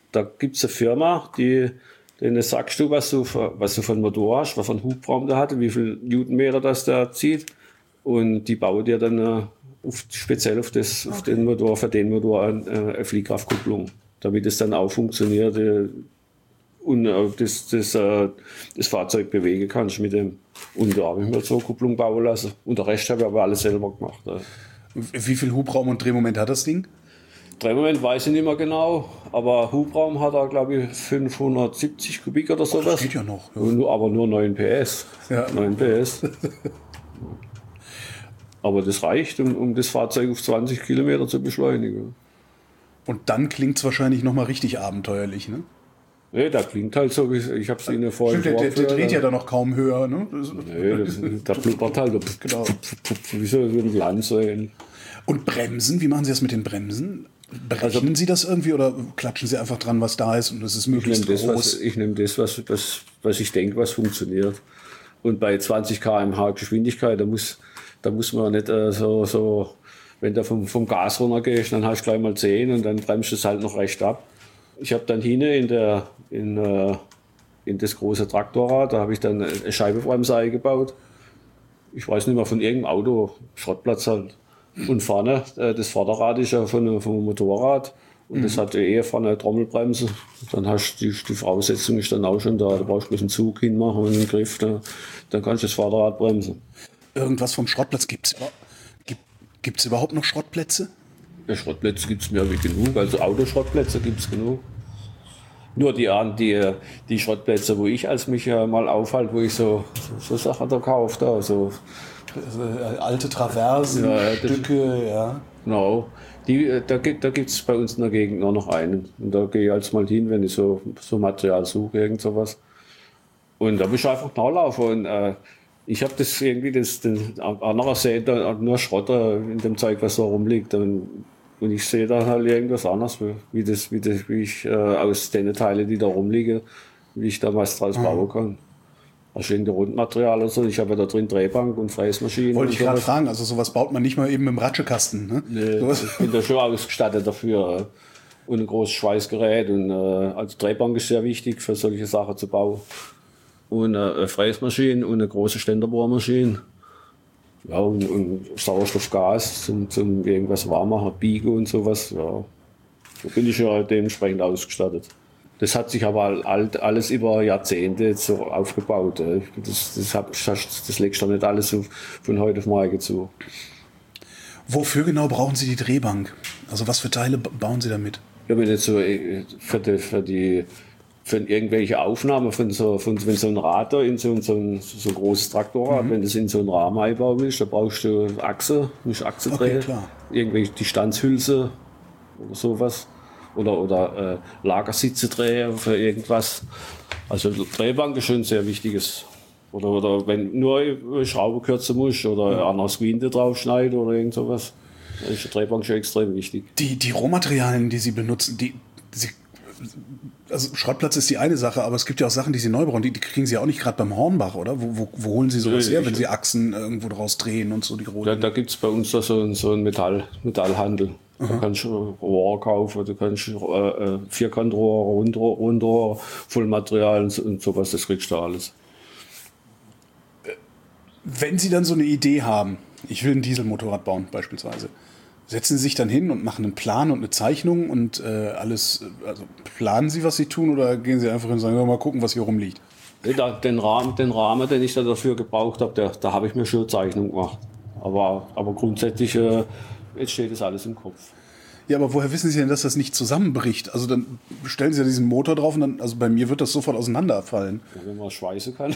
da gibt es eine Firma, die denen sagst du, was du, für, was du von Motor hast, was für einen Hubraum der hat, wie viel Newtonmeter das der zieht. Und die bauen dir dann äh, auf, speziell auf, das, okay. auf den Motor, für den Motor eine, eine Fliehkraftkupplung, damit es dann auch funktioniert äh, und äh, das, das, äh, das Fahrzeug bewegen kannst mit dem. Und da habe ich mir so eine Kupplung bauen lassen. Und der Rest habe ich aber alles selber gemacht. Äh. Wie viel Hubraum und Drehmoment hat das Ding? Drehmoment weiß ich nicht mehr genau, aber Hubraum hat er, glaube ich, fünfhundertsiebzig Kubik oder sowas. Das geht ja noch. Ja. Nur, aber nur neun P S. Ja. neun P S. Aber das reicht, um, um das Fahrzeug auf zwanzig Kilometer zu beschleunigen. Und dann klingt es wahrscheinlich nochmal richtig abenteuerlich, ne? Nee, da klingt halt so, wie ich habe es Ihnen vorhin Stimmt, der, der, der dreht ja dann noch kaum höher, ne? Das, nee, das, da blubbert halt genau. wie so ein Landsäulen. Und Bremsen, wie machen Sie das mit den Bremsen? Berechnen also, Sie das irgendwie oder klatschen Sie einfach dran, was da ist und es ist möglichst ich nehm groß? Das, was, ich nehme das, was, was, was ich denke, was funktioniert. Und bei zwanzig Kilometer pro Stunde Geschwindigkeit, da muss, da muss man nicht äh, so, so, wenn du vom, vom Gas runtergehst, dann hast du gleich mal zehn und dann bremst du es halt noch recht ab. Ich habe dann hinten in, der, in, äh, in das große Traktorrad, da habe ich dann eine Scheibenbremse eingebaut. Ich weiß nicht mehr, von irgendeinem Auto, Schrottplatz halt. Und vorne, äh, das Vorderrad ist ja von, vom Motorrad und mhm. das hat ja eher vorne eine Trommelbremse. Dann hast du die, die Voraussetzung ist dann auch schon da. Da brauchst du bloß einen Zug hinmachen und einen Griff, da, dann kannst du das Vorderrad bremsen. Irgendwas vom Schrottplatz gibt's gibt gibt's überhaupt noch Schrottplätze? Ja, Schrottplätze gibt es mehr wie genug, also Autoschrottplätze gibt es genug. Nur die, die, die Schrottplätze, wo ich als mich mal aufhalte, wo ich so, so, so Sachen da kaufe, da, so also, alte Traversen, ja, Stücke, ja. Genau. Die, da gibt da gibt's bei uns in der Gegend nur noch einen. Und da gehe ich als mal hin, wenn ich so, so Material suche, irgend sowas. Und da bin ich einfach nachlaufen. Und äh, ich habe das irgendwie, das, das andere sehen da nur Schrotter in dem Zeug, was da rumliegt. Und, und ich sehe da halt irgendwas anderes, wie, das, wie, das, wie ich äh, aus den Teilen, die da rumliegen, wie ich da was draus mhm. bauen kann. Hast du irgendein Rundmaterial oder so? Ich habe ja da drin Drehbank und Fräsmaschinen. Wollte ich gerade fragen, also sowas baut man nicht mal eben im Ratschekasten, ne? Nee, so ich bin da schon ausgestattet dafür. Und ein großes Schweißgerät. Und, äh, also Drehbank ist sehr wichtig für solche Sachen zu bauen. Und äh, eine Fräsmaschine und eine große Ständerbohrmaschine. Ja, und, und Sauerstoffgas zum, zum irgendwas warm machen, biegen und sowas. Ja, da bin ich ja dementsprechend ausgestattet. Das hat sich aber alles über Jahrzehnte so aufgebaut. Das, das, hab, das legst du nicht alles von heute auf morgen zu. Wofür genau brauchen Sie die Drehbank? Also was für Teile bauen Sie damit? Ja, wenn jetzt so für die, für die für irgendwelche Aufnahmen von so, von, wenn so ein Rad da in so, so, ein, so ein großes Traktorrad, mhm. wenn das in so einen Rahmen einbauen willst, da brauchst du Achse, musst Achse okay, drehen, klar. Irgendwelche Distanzhülse oder sowas. Oder, oder äh, Lagersitze drehen für irgendwas. Also Drehbank ist schon ein sehr wichtiges. Oder, oder wenn nur eine Schraube kürzen musst oder ein anderes Gewinde draufschneiden oder irgend sowas, dann ist die Drehbank schon extrem wichtig. Die, die Rohmaterialien, die Sie benutzen, die, Sie, also Schrottplatz ist die eine Sache, aber es gibt ja auch Sachen, die Sie neu brauchen, die, die kriegen Sie auch nicht gerade beim Hornbach, oder? Wo, wo, wo holen Sie sowas her, wenn Sie Achsen irgendwo draus drehen und so die Roten? Da, da gibt es bei uns da so, so einen Metall, Metallhandel. Da Aha. kannst du Rohr kaufen, du kannst äh, Vierkantrohr, Rundrohr, Rundrohr, Vollmaterial und, und sowas, das kriegst du alles. Wenn Sie dann so eine Idee haben, ich will ein Dieselmotorrad bauen beispielsweise, setzen Sie sich dann hin und machen einen Plan und eine Zeichnung und äh, alles, also planen Sie, was Sie tun oder gehen Sie einfach hin und sagen, mal gucken, was hier rumliegt? Da, den, Rahmen, den Rahmen, den ich da dafür gebraucht habe, da, da habe ich mir schon eine Zeichnung gemacht. Aber, aber grundsätzlich... Äh, Jetzt steht das alles im Kopf. Ja, aber woher wissen Sie denn, dass das nicht zusammenbricht? Also dann stellen Sie ja diesen Motor drauf und dann, also bei mir wird das sofort auseinanderfallen. Ja, wenn man schweißen kann.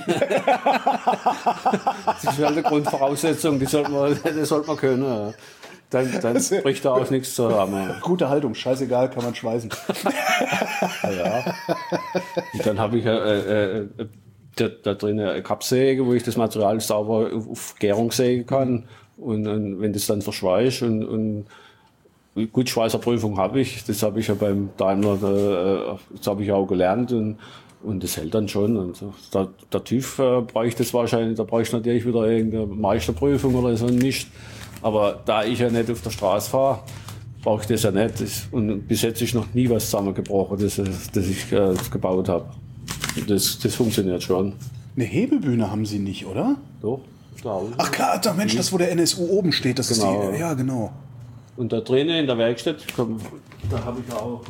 Das ist halt eine Grundvoraussetzung, die sollte man, das sollte man können. Dann, dann bricht da auch nichts zusammen. Gute Haltung, scheißegal, kann man schweißen. Ja. Und dann habe ich äh, äh, da, da drin eine Kappsäge, wo ich das Material sauber auf Gärung sägen kann. Und, und wenn das dann verschweißt und, und gut, Schweißerprüfung habe ich, das habe ich ja beim Daimler, äh, das habe ich auch gelernt und, und das hält dann schon. Und so. Der, der TÜV äh, bräuchte das wahrscheinlich, da bräuchte ich natürlich wieder irgendeine Meisterprüfung oder so nicht. Aber da ich ja nicht auf der Straße fahre, brauche ich das ja nicht. Das, und bis jetzt ist noch nie was zusammengebrochen, das, das ich äh, gebaut habe. Das, das funktioniert schon. Eine Hebelbühne haben Sie nicht, oder? Doch, da Ach klar, da, Mensch, das wo der N S U oben steht, das Genau. ist die, ja genau. Und da drinnen in der Werkstatt, komm, da habe ich auch.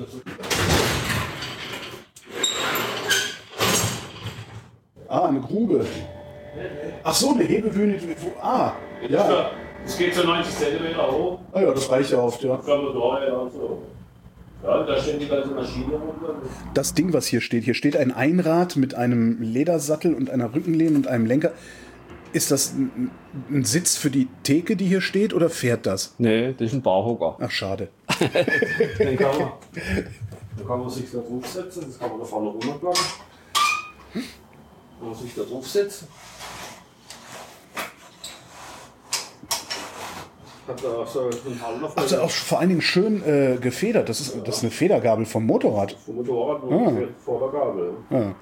Ah, eine Grube. Ach so, eine Hebelbühne. Wo, ah, ja. Es geht so neunzig Zentimeter hoch. Ah ja, das reicht ja oft, ja. Kann man da, ja, so. Ja, da stehen die ganze Maschine runter. Das Ding, was hier steht, hier steht ein Einrad mit einem Ledersattel und einer Rückenlehne und einem Lenker. Ist das ein, ein Sitz für die Theke, die hier steht, oder fährt das? Nee, das ist ein Barhocker. Ach, schade. Den kann man, da kann man sich da draufsetzen, das kann man da vorne runterplagen. Kann man sich da draufsetzen. Hat da auch so einen Halter. Also auch vor allen Dingen schön äh, gefedert. Das ist, das ist eine Federgabel vom Motorrad. Vom Motorrad, Ah. vor der Gabel. Ja.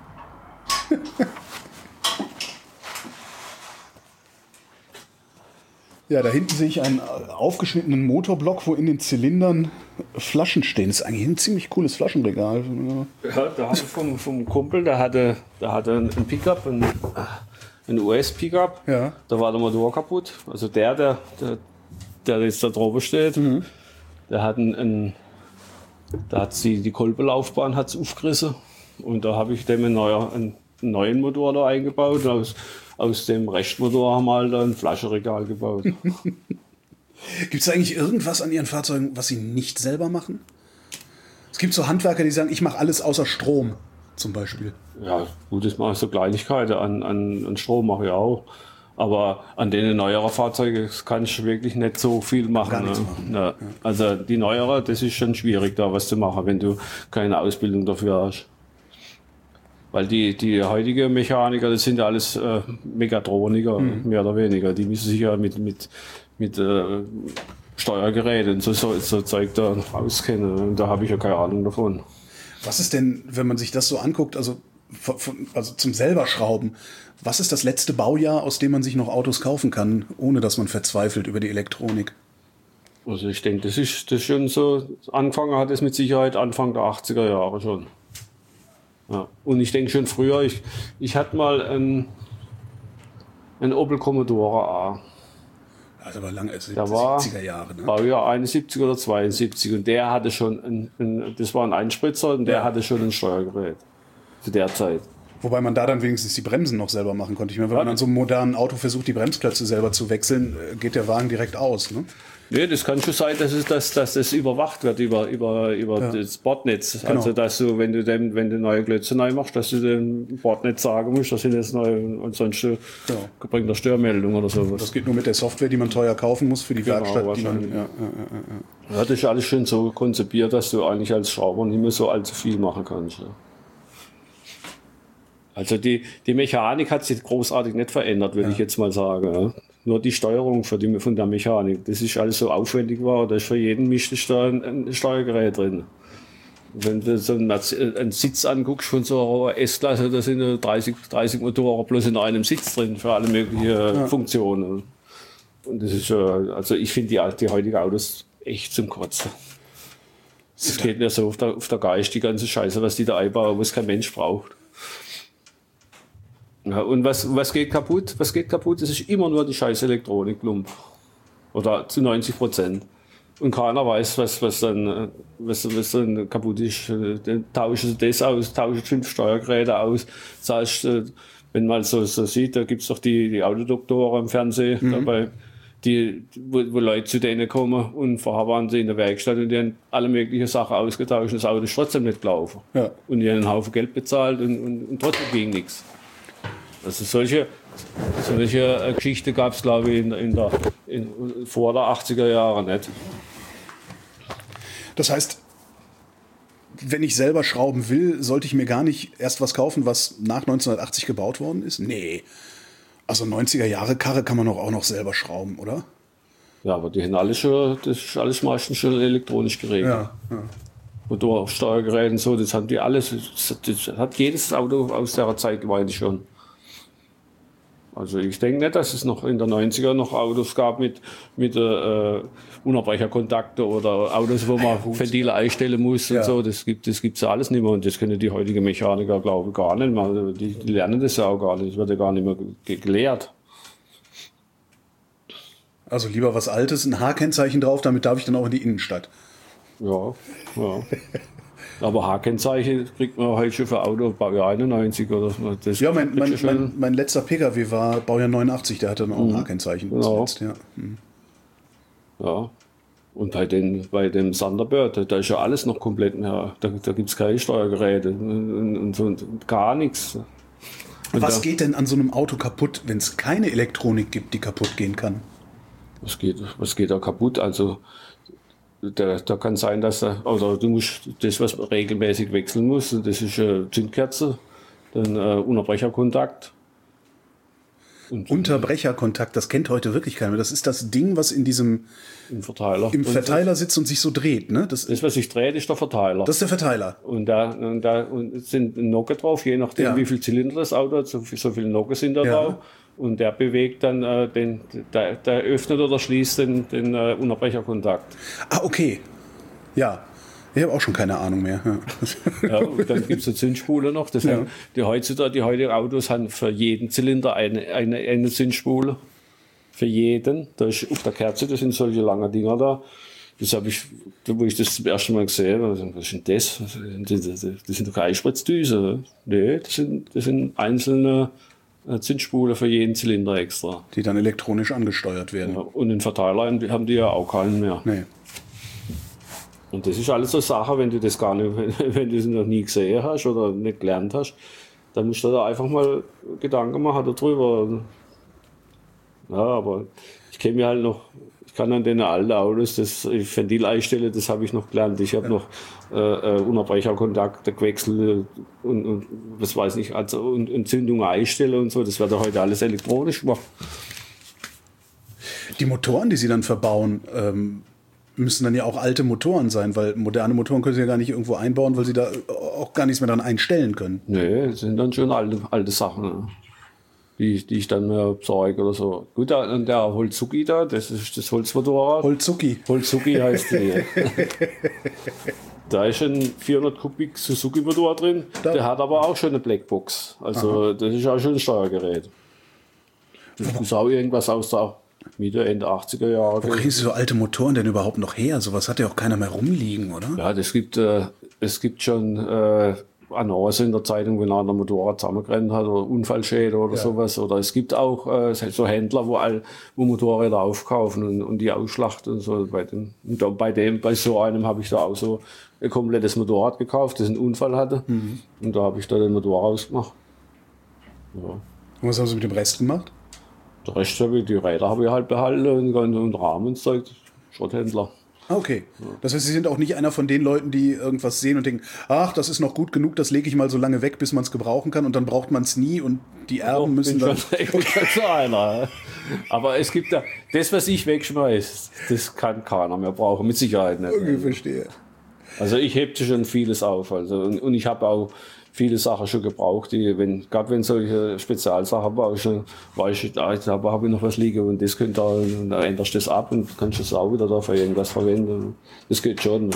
Ja, da hinten sehe ich einen aufgeschnittenen Motorblock, wo in den Zylindern Flaschen stehen. Das ist eigentlich ein ziemlich cooles Flaschenregal. Ja, da hatte ich vom, vom Kumpel, der hatte, der hatte einen Pickup, einen, einen U S-Pickup. Ja. Da war der Motor kaputt. Also der, der, der, der jetzt da drüber steht, Mhm. der hat einen, einen da hat sie die Kolbelaufbahn hat's aufgerissen. Und da habe ich dem einen, neuer, einen neuen Motor da eingebaut. Und aus, aus dem Restmotor haben wir halt ein Flaschenregal gebaut. Gibt es eigentlich irgendwas an Ihren Fahrzeugen, was Sie nicht selber machen? Es gibt so Handwerker, die sagen, ich mache alles außer Strom, zum Beispiel. Ja, gut, das mache ich so Kleinigkeiten. An, an, an Strom mache ich auch. Aber an den neueren Fahrzeugen kann ich wirklich nicht so viel machen. Gar nichts ne? machen. Ja. Also die neueren, das ist schon schwierig, da was zu machen, wenn du keine Ausbildung dafür hast. Weil die, die heutigen Mechaniker, das sind ja alles äh, Mechatroniker, Mhm. mehr oder weniger. Die müssen sich ja mit, mit, mit äh, Steuergeräten und so, so, so Zeug da auskennen. Und da habe ich ja keine Ahnung davon. Was ist denn, wenn man sich das so anguckt, also, von- von- also zum selber Schrauben, was ist das letzte Baujahr, aus dem man sich noch Autos kaufen kann, ohne dass man verzweifelt über die Elektronik? Also ich denke, das ist, das ist schon so, angefangen hat es mit Sicherheit Anfang der achtziger Jahre schon. Ja. Und ich denke schon früher, ich, ich hatte mal einen, einen Opel Commodore A. Also aber lange, also Der war siebziger Jahre, ne? Baujahr einundsiebzig oder zweiundsiebzig und der hatte schon, ein, ein, das war ein Einspritzer und der Ja. hatte schon ein Steuergerät zu der Zeit. Wobei man da dann wenigstens die Bremsen noch selber machen konnte. Ich meine, wenn Ja. man an so einem modernen Auto versucht, die Bremsklötze selber zu wechseln, äh, geht der Wagen direkt aus, ne? Nee, das kann schon sein, dass es, dass, dass das überwacht wird über, über, über Ja. das Bordnetz. Genau. Also, dass du, wenn du dem, wenn du neue Klötze neu machst, dass du dem Bordnetz sagen musst, das sind jetzt neue, und sonst äh, Genau. bringt eine Störmeldung oder sowas. Das geht nur mit der Software, die man teuer kaufen muss für die Genau, Werkstatt. Die man, wahrscheinlich. ja, ja, ja, ja. Ja, das ist alles schon so konzipiert, dass du eigentlich als Schrauber nicht mehr so allzu viel machen kannst. Ja. Also die, die Mechanik hat sich großartig nicht verändert, würde Ja. ich jetzt mal sagen. Ja. Nur die Steuerung für die, von der Mechanik, das ist alles so aufwendig war, da ist für jeden Mist da ein, ein Steuergerät drin. Wenn du so einen, einen Sitz anguckst von so einer S-Klasse, da sind ja dreißig, dreißig Motoren bloß in einem Sitz drin für alle möglichen Funktionen. Und das ist, äh, also ich finde die, die heutigen Autos echt zum Kotzen. Es geht mir so auf der, auf der Geist, die ganze Scheiße, was die da einbauen, was kein Mensch braucht. Ja, und was, was geht kaputt? Was geht kaputt? Das ist immer nur die scheiß Elektronik-Lump. Oder zu neunzig Prozent. Und keiner weiß, was, was, dann, was, was dann kaputt ist. Dann tauschen sie das aus, tauschen fünf Steuergeräte aus. Das heißt, wenn man so, so sieht, da gibt es doch die, die Autodoktoren im Fernsehen, Mhm. dabei, die, wo, wo Leute zu denen kommen und vorher waren sie in der Werkstatt und die haben alle möglichen Sachen ausgetauscht und das Auto ist trotzdem nicht gelaufen. Ja. Und die haben einen Haufen Geld bezahlt und, und, und trotzdem ging nichts. Also solche, solche äh, Geschichte gab es, glaube ich, in, in der, in, vor der achtziger Jahre nicht. Das heißt, wenn ich selber schrauben will, sollte ich mir gar nicht erst was kaufen, was nach neunzehnhundertachtzig gebaut worden ist? Nee. Also neunziger Jahre Karre kann man doch auch noch selber schrauben, oder? Ja, aber die haben alles schon, das ist alles meistens schon elektronisch geregelt. Ja. ja. Motorsteuergeräte und so, das haben die alles, das, das hat jedes Auto aus der Zeit gemeint schon. Also ich denke nicht, dass es noch in den neunziger noch Autos gab mit, mit äh, Unterbrecherkontakte oder Autos, wo man ja, Ventile einstellen muss und ja. so. Das gibt es das ja alles nicht mehr und das können die heutigen Mechaniker, glaube ich, gar nicht mehr. Die, die lernen das ja auch gar nicht. Das wird ja gar nicht mehr ge- gelehrt. Also lieber was Altes, ein H-Kennzeichen drauf, damit darf ich dann auch in die Innenstadt. Ja, ja. Aber H-Kennzeichen kriegt man heute schon für Auto Baujahr einundneunzig oder so. Das ja, mein, mein, mein, mein letzter Pkw war Baujahr neunundachtzig, der hatte dann auch ein mhm. H-Kennzeichen. Genau. Zuletzt, ja. Mhm. ja. Und bei, den, bei dem Thunderbird, da ist ja alles noch komplett mehr. Da, da gibt es keine Steuergeräte und, und, und, und gar nichts. Und was da, geht denn an so einem Auto kaputt, wenn es keine Elektronik gibt, die kaputt gehen kann? Was geht, was geht da kaputt? Also da, da kann sein, dass da, also du musst das, was regelmäßig wechseln muss, das ist äh, Zündkerze, dann äh, Unterbrecherkontakt. Und Unterbrecherkontakt, das kennt heute wirklich keiner mehr. Das ist das Ding, was in diesem im Verteiler, im Verteiler sitzt und sich so dreht. Ne? Das, das, was sich dreht, ist der Verteiler. Das ist der Verteiler. Und da, und da und sind Nocken drauf, je nachdem, ja. wie viel Zylinder das Auto hat, so, so viele Nocken sind da ja. drauf. Und der bewegt dann, äh, den, der, der öffnet oder schließt den, den äh, Unterbrecherkontakt. Ah, okay. Ja. Ich habe auch schon keine Ahnung mehr. Ja. Ja, und dann gibt es eine Zündspule noch. Das ja. haben, die, heutzutage, die heutigen Autos haben für jeden Zylinder eine, eine, eine Zündspule. Für jeden. Da ist auf der Kerze, das sind solche lange Dinger da. Das habe ich, wo ich das zum ersten Mal gesehen habe, was ist denn das? Das sind doch keine Spritzdüse. Nee, das sind, das sind einzelne Zündspule für jeden Zylinder extra. Die dann elektronisch angesteuert werden. Ja, und den Verteiler haben die ja auch keinen mehr. Nee. Und das ist alles so Sache, wenn du das gar nicht, wenn du das noch nie gesehen hast oder nicht gelernt hast, dann musst du da einfach mal Gedanken machen darüber. Ja, aber ich kenne mir halt noch, ich kann an den alten Autos das Ventil einstellen, das habe ich noch gelernt. Ich habe ja. noch äh, Unterbrecherkontakte gewechselt und, und was weiß ich, also und Entzündungen einstellen und so. Das wird ja heute alles elektronisch gemacht. Die Motoren, die sie dann verbauen, ähm, müssen dann ja auch alte Motoren sein, weil moderne Motoren können sie ja gar nicht irgendwo einbauen, weil sie da auch gar nichts mehr dran einstellen können. Nee, das sind dann schon alte, alte Sachen, ne? die, die ich dann mehr besorge oder so. Gut, der, der Holzuki da, das ist das Holzmotorrad. Holzuki. Holzuki heißt die. Da ist ein vierhundert Kubik Suzuki Motor drin, da. Der hat aber auch schon eine Blackbox. Also aha. Das ist auch schon ein Steuergerät. Das ist auch irgendwas aus der Mitte, Ende achtziger Jahre. Wo kriegen Sie so alte Motoren denn überhaupt noch her? Sowas hat ja auch keiner mehr rumliegen, oder? Ja, das gibt, äh, es gibt schon äh, Annoncen in der Zeitung, wenn einer ein Motorrad zusammengerannt hat oder Unfallschäden oder ja. sowas. Oder es gibt auch äh, so Händler, wo, all, wo Motorräder aufkaufen und, und die ausschlachten und so. Bei dem, und da, bei dem, bei so einem habe ich da auch so ein komplettes Motorrad gekauft, das einen Unfall hatte. Mhm. Und da habe ich da den Motor rausgemacht. Ja. Und was haben Sie mit dem Rest gemacht? Der Rest habe ich, die Räder habe ich halt behalten und, und Rahmenzeug, Schrotthändler. Okay. Ja. Das heißt, Sie sind auch nicht einer von den Leuten, die irgendwas sehen und denken, ach, das ist noch gut genug, das lege ich mal so lange weg, bis man es gebrauchen kann und dann braucht man es nie und die Erben Doch, müssen dann... Ich bin schon so einer. Aber es gibt ja, das, was ich wegschmeiße, das kann keiner mehr brauchen, mit Sicherheit nicht. Okay, verstehe. Also ich hebte schon vieles auf. Also, und, und ich habe auch viele Sachen schon gebraucht, die, wenn, gerade wenn solche Spezialsachen war, schon, war ich, da habe ich noch was liegen und das könnte da, und da änderst du das ab und kannst es auch wieder da für irgendwas verwenden. Das geht schon. Ne?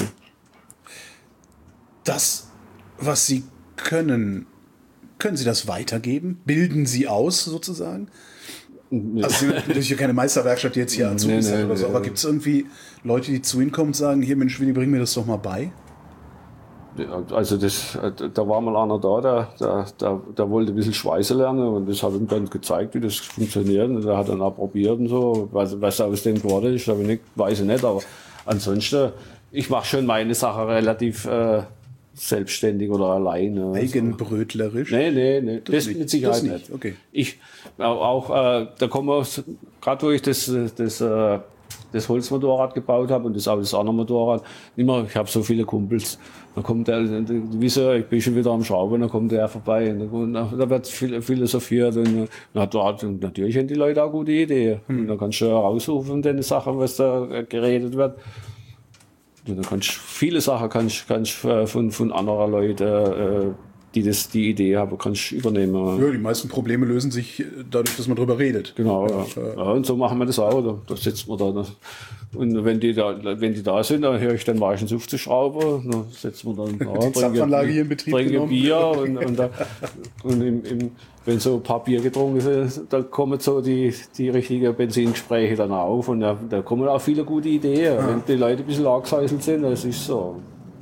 Das, was Sie können, können Sie das weitergeben? Bilden Sie aus sozusagen? Nee. Also Sie sind natürlich keine Meisterwerkstatt, die jetzt hier Azubis nee, nee, oder so, nee, aber gibt es irgendwie Leute, die zu Ihnen kommen und sagen, hier Mensch, Willi, bring mir das doch mal bei? Also das, da war mal einer da, der, der, der, der wollte ein bisschen Schweißen lernen und das habe ich ihm dann gezeigt, wie das funktioniert und der hat dann auch probiert und so, was, was aus dem geworden ist, aber nicht, weiß ich nicht, aber ansonsten, ich mache schon meine Sache relativ äh, selbstständig oder alleine. Eigenbrötlerisch? Nee, nee, nee, das, das mit Sicherheit das nicht. nicht. Okay. Ich, auch, äh, da kommen wir, gerade wo ich das, das, äh, das Holzmotorrad gebaut habe und das auch das andere Motorrad, immer, ich habe so viele Kumpels. Dann kommt der, wie so, ich bin schon wieder am Schrauben, dann kommt der vorbei und dann, da wird philosophiert und dann hat er, natürlich haben die Leute auch gute Ideen. Hm. Und dann kannst du raussuchen von den Sachen, was da geredet wird. Und dann kannst du viele Sachen kannst, kannst von, von anderer Leute äh, die das, die Idee haben, kannst du übernehmen. Ja, die meisten Probleme lösen sich dadurch, dass man drüber redet. Genau, ja. Ja, und so machen wir das auch. Da, da sitzt man da. Und wenn die da, wenn die da sind, dann höre ich dann meistens auf zu schrauben. Dann setzen wir dann da, die Zapfanlage hier in Betrieb trinken genommen. Bier und, und, da, und im, im, wenn so ein paar Bier getrunken sind, dann kommen so die, die richtigen Benzingespräche dann auf. Und da, da kommen auch viele gute Ideen. Ja. Wenn die Leute ein bisschen angesäuselt sind, das ist so.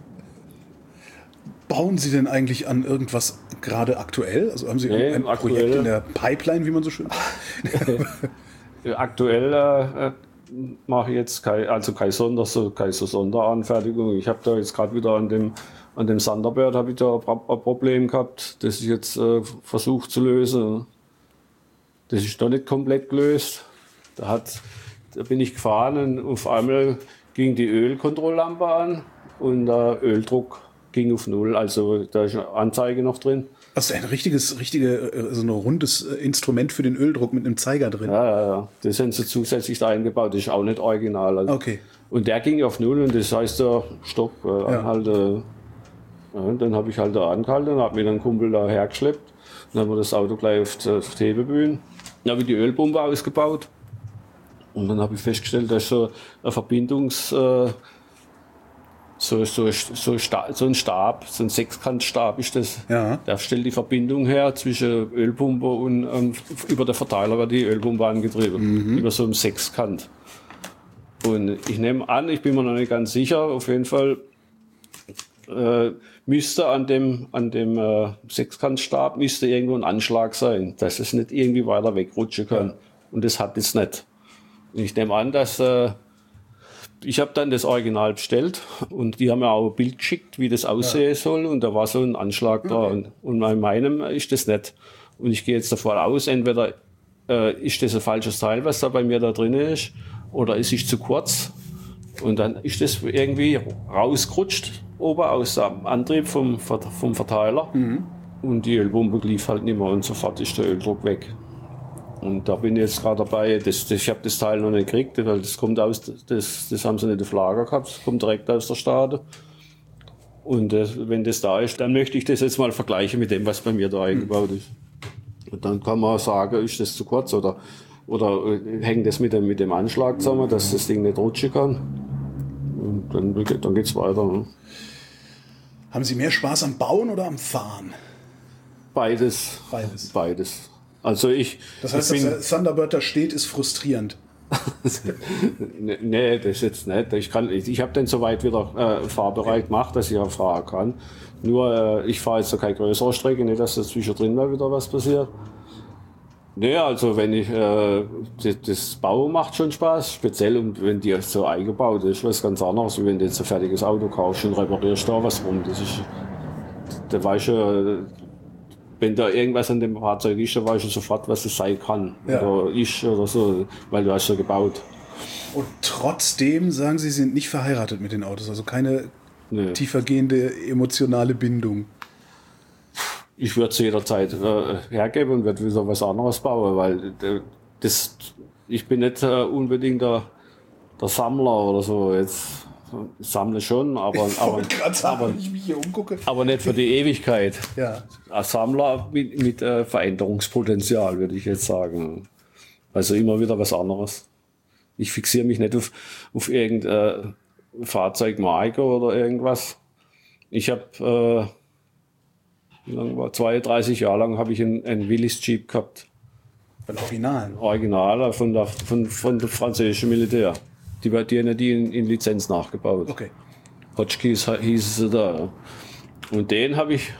Bauen Sie denn eigentlich an irgendwas gerade aktuell? Also haben Sie Nee, ein aktuell, Projekt in der Pipeline, wie man so schön sagt? Aktuell äh, mache ich jetzt keine, also keine, Sonder, so, keine so Sonderanfertigung. Ich habe da jetzt gerade wieder an dem, an dem Thunderbird habe ich da ein Problem gehabt, das ich jetzt äh, versucht zu lösen. Das ist noch nicht komplett gelöst. Da, hat, da bin ich gefahren und auf einmal ging die Ölkontrolllampe an und der Öldruck ging auf Null. Also da ist eine Anzeige noch drin. Also ein richtiges, richtige, so ein rundes Instrument für den Öldruck mit einem Zeiger drin. Ja, ja, ja. Das haben sie zusätzlich da eingebaut. Das ist auch nicht original. Also. Okay. Und der ging auf Null und das heißt der Stopp, äh, Ja. anhalte. Ja, und dann habe ich halt da angehalten und habe mir dann einen Kumpel da hergeschleppt. Dann haben wir das Auto gleich auf die, auf die Hebebühne. Dann habe ich die Ölpumpe ausgebaut. Und dann habe ich festgestellt, dass so eine Verbindungs... Äh, So, so, so, so ein Stab, so ein Sechskantstab ist das. Ja. Der stellt die Verbindung her zwischen Ölpumpe und ähm, über der Verteiler wird die Ölpumpe angetrieben. Mhm. Über so einen Sechskant. Und ich nehme an, ich bin mir noch nicht ganz sicher, auf jeden Fall äh, müsste an dem, an dem äh, Sechskantstab müsste irgendwo ein Anschlag sein, dass es nicht irgendwie weiter wegrutschen kann. Ja. Und das hat es nicht. Und ich nehme an, dass äh, ich habe dann das Original bestellt und die haben mir auch ein Bild geschickt, wie das aussehen ja. soll. Und da war so ein Anschlag okay. da. Und, und bei meinem ist das nicht. Und ich gehe jetzt davon aus, entweder äh, ist das ein falsches Teil, was da bei mir da drin ist, oder es ist zu kurz. Und dann ist das irgendwie rausgerutscht, oben aus dem Antrieb vom, vom Verteiler. Mhm. Und die Ölpumpe lief halt nicht mehr und sofort ist der Öldruck weg. Und da bin ich jetzt gerade dabei, das, das, ich habe das Teil noch nicht gekriegt, weil das kommt aus, das, das haben sie nicht auf Lager gehabt, das kommt direkt aus der Stade. Und äh, wenn das da ist, dann möchte ich das jetzt mal vergleichen mit dem, was bei mir da eingebaut ist. Und dann kann man sagen, ist das zu kurz oder, oder äh, hängt das mit dem, mit dem Anschlag zusammen, dass das Ding nicht rutschen kann. Und dann, dann geht's weiter. Ne? Haben Sie mehr Spaß am Bauen oder am Fahren? Beides. Beides. Beides. Also ich. Das heißt, ich bin, dass der Thunderbird da steht, ist frustrierend. Nee, das jetzt nicht. Ich kann, ich, ich habe den soweit wieder äh, fahrbereit gemacht, dass ich auch fahren kann. Nur äh, ich fahre jetzt so keine größere Strecke, nicht, dass da zwischendrin mal wieder was passiert. Nee, also wenn ich äh, das, das Bauen macht schon Spaß, speziell und wenn die so eingebaut ist, was ganz anderes, wie wenn du jetzt ein fertiges Auto kaufst und reparierst da was rum. Das ist, da weißt du, wenn da irgendwas an dem Fahrzeug ist, dann weißt du sofort, was es sein kann. Ja. Oder ist oder so, weil du hast ja gebaut. Und trotzdem sagen Sie, Sie sind nicht verheiratet mit den Autos, also keine nee. tiefergehende emotionale Bindung. Ich würde es jederzeit äh, hergeben und würde wieder was anderes bauen, weil äh, das, ich bin nicht äh, unbedingt der, der Sammler oder so. Jetzt ich sammle schon, aber, aber, sagen, aber, ich mich hier umgucke. aber nicht für die Ewigkeit. Ja. Ein Sammler mit, mit äh, Veränderungspotenzial, würde ich jetzt sagen. Also immer wieder was anderes. Ich fixiere mich nicht auf, auf irgendeine Fahrzeugmarke oder irgendwas. Ich habe äh, wie lange war zweiunddreißig Jahre lang habe ich einen, einen Willys Jeep gehabt. Von Originalen? Original von der, von, von der französischen Militär. Die war die, die in, in Lizenz nachgebaut. Okay. Hotchkiss hieß sie da. Und den habe ich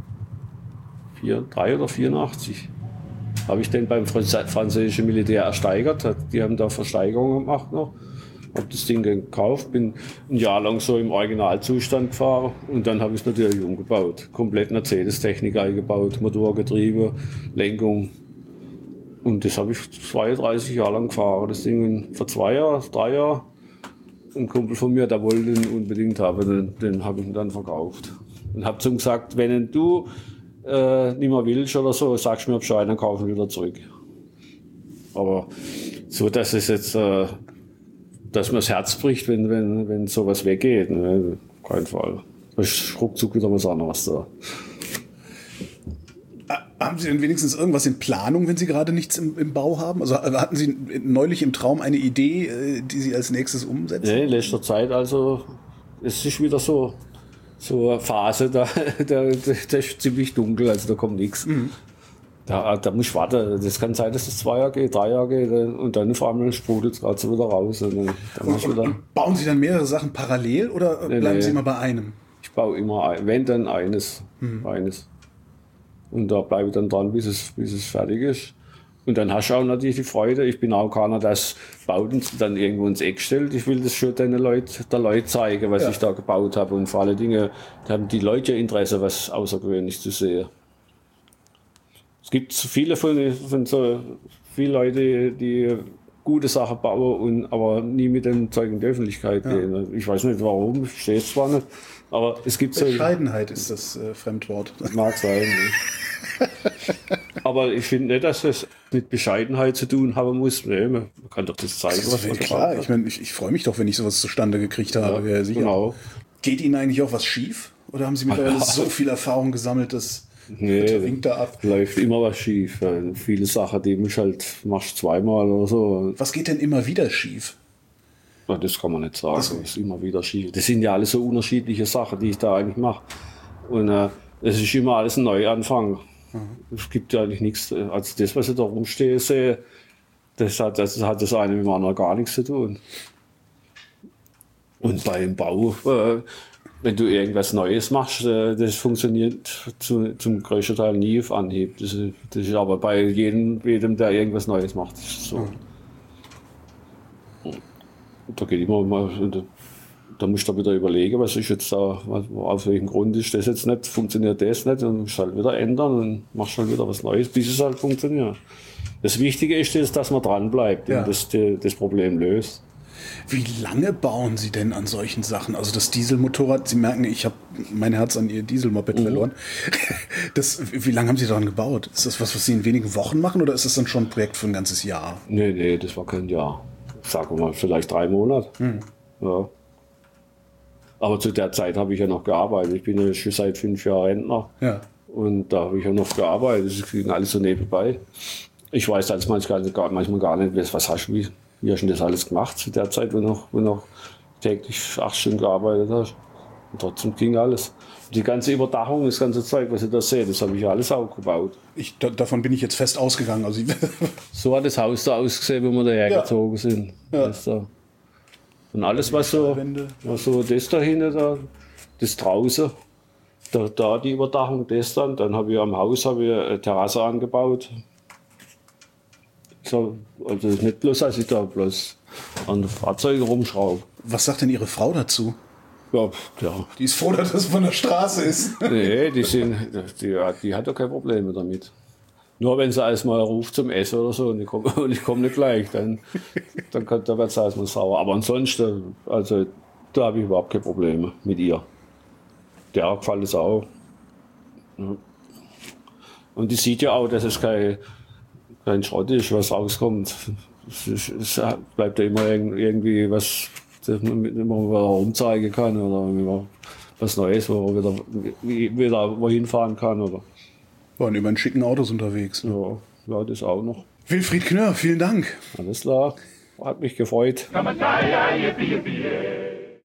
vier, drei oder vierundachtzig habe ich den beim französischen Militär ersteigert. Die haben da Versteigerungen gemacht noch. Habe das Ding gekauft, bin ein Jahr lang so im Originalzustand gefahren und dann habe ich es natürlich umgebaut. Komplett Mercedes-Technik eingebaut, Motorgetriebe, Lenkung. Und das habe ich zweiunddreißig Jahre lang gefahren. Das Ding vor zwei Jahren, drei Jahren. Ein Kumpel von mir, der wollte den unbedingt haben, den, den habe ich ihn dann verkauft. Und habe zu ihm gesagt, wenn du äh, nicht mehr willst oder so, sagst du mir Bescheid, dann kaufen wir wieder zurück. Aber so, dass es jetzt... Äh, dass mir das Herz bricht, wenn, wenn, wenn sowas weggeht. Ne? Kein Fall. Da ist ruckzuck wieder was anderes da. Haben Sie denn wenigstens irgendwas in Planung, wenn Sie gerade nichts im, im Bau haben? Also hatten Sie neulich im Traum eine Idee, die Sie als nächstes umsetzen? Nee, in letzter Zeit, also es ist wieder so, so eine Phase, da, da, da ist ziemlich dunkel, also da kommt nichts. Mhm. Da, da muss ich warten. Das kann sein, dass es zwei Jahre geht, drei Jahre geht und dann vor allem sprudelt es gerade so wieder raus. Und dann, dann und, wieder und bauen Sie dann mehrere Sachen parallel oder nee, bleiben nee. Sie immer bei einem? Ich baue immer, ein, wenn dann eines. Mhm. eines. Und da bleibe ich dann dran, bis es, bis es fertig ist. Und dann hast du auch natürlich die Freude. Ich bin auch keiner, der das baut und dann irgendwo ins Eck stellt. Ich will das schon den Leuten der Leute zeigen, was ja. ich da gebaut habe. Und vor allen Dingen haben die Leute ja Interesse, was außergewöhnlich zu sehen. Es gibt viele von, von so viele Leute, die gute Sachen bauen, und, aber nie mit dem Zeug in die Öffentlichkeit ja. gehen. Ich weiß nicht warum, ich verstehe es zwar nicht, aber es gibt so. Bescheidenheit ist das äh, Fremdwort. Mag sein. Ne? Aber ich finde nicht, dass das mit Bescheidenheit zu tun haben muss. Nee, man kann doch das zeigen, das was man klar. Hat. Ich, mein, ich, ich freue mich doch, wenn ich sowas zustande gekriegt habe. Ja, ja, sicher. Genau. Geht Ihnen eigentlich auch was schief? Oder haben Sie mittlerweile so viel Erfahrung gesammelt, dass nee, winkt da ab? Läuft immer was schief. Viele Sachen, die mich halt machst zweimal oder so. Was geht denn immer wieder schief? Ja, das kann man nicht sagen. Das ist immer wieder schief. Das sind ja alles so unterschiedliche Sachen, die ich da eigentlich mache. Und äh, es ist immer alles ein Neuanfang. Mhm. Es gibt ja eigentlich nichts. Also das, was ich da rumstehe, sehe, das hat, das hat das eine mit dem anderen gar nichts zu tun. Und beim Bau, äh, wenn du irgendwas Neues machst, äh, das funktioniert zu, zum größten Teil nie auf Anhieb. Das, das ist aber bei jedem, jedem, der irgendwas Neues macht, das ist so. Mhm. Da geht immer mal, da, da musst du wieder überlegen, was ist jetzt da, was, auf welchem Grund ist das jetzt nicht, funktioniert das nicht, und musst halt wieder ändern und machst halt wieder was Neues, bis es halt funktioniert. Das Wichtige ist, ist dass man dran bleibt ja. und das, die, das Problem löst. Wie lange bauen Sie denn an solchen Sachen? Also das Dieselmotorrad, Sie merken, ich habe mein Herz an Ihr Dieselmoped mhm. verloren. Das, wie lange haben Sie daran gebaut? Ist das was, was Sie in wenigen Wochen machen, oder ist das dann schon ein Projekt für ein ganzes Jahr? Nee, nee, das war kein Jahr. Sagen wir mal, vielleicht drei Monate. Mhm. Ja. Aber zu der Zeit habe ich ja noch gearbeitet. Ich bin ja schon seit fünf Jahren Rentner. Ja. Und da habe ich ja noch gearbeitet. Das ging alles so nebenbei. Ich weiß als manchmal gar, manchmal gar nicht, was hast du, wie, wie hast du das alles gemacht zu der Zeit, wo du noch, wo noch täglich acht Stunden gearbeitet hast. Und trotzdem ging alles. Die ganze Überdachung, das ganze Zeug, was ich da sehe, das habe ich ja alles auch gebaut. Ich, da, davon bin ich jetzt fest ausgegangen. Also so hat das Haus da ausgesehen, wo wir daher ja. gezogen sind. Ja. Das da. Und alles, was so, was so das da hinten, da, das draußen, da, da die Überdachung, das dann. Dann habe ich am Haus habe ich eine Terrasse angebaut. So, also nicht bloß, als ich da bloß an den Fahrzeugen rumschraube. Was sagt denn Ihre Frau dazu? Ja, ja. Die ist froh, dass das von der Straße ist. Nee, die, sind, die, die hat ja keine Probleme damit. Nur wenn sie erstmal ruft zum Essen oder so und ich komme komm nicht gleich, dann, dann, kann, dann wird sie erstmal sauer. Aber ansonsten, also, da habe ich überhaupt keine Probleme mit ihr. Der gefällt es auch. Und die sieht ja auch, dass es kein, kein Schrott ist, was rauskommt. Es, ist, es bleibt ja immer irgendwie was, das man wieder rumzeigen kann oder was Neues, wo man wieder, wieder wohin fahren kann. Oder. Waren immer in schicken Autos unterwegs. Ja, ja, das auch noch. Wilfried Knörr, vielen Dank. Alles klar, hat mich gefreut.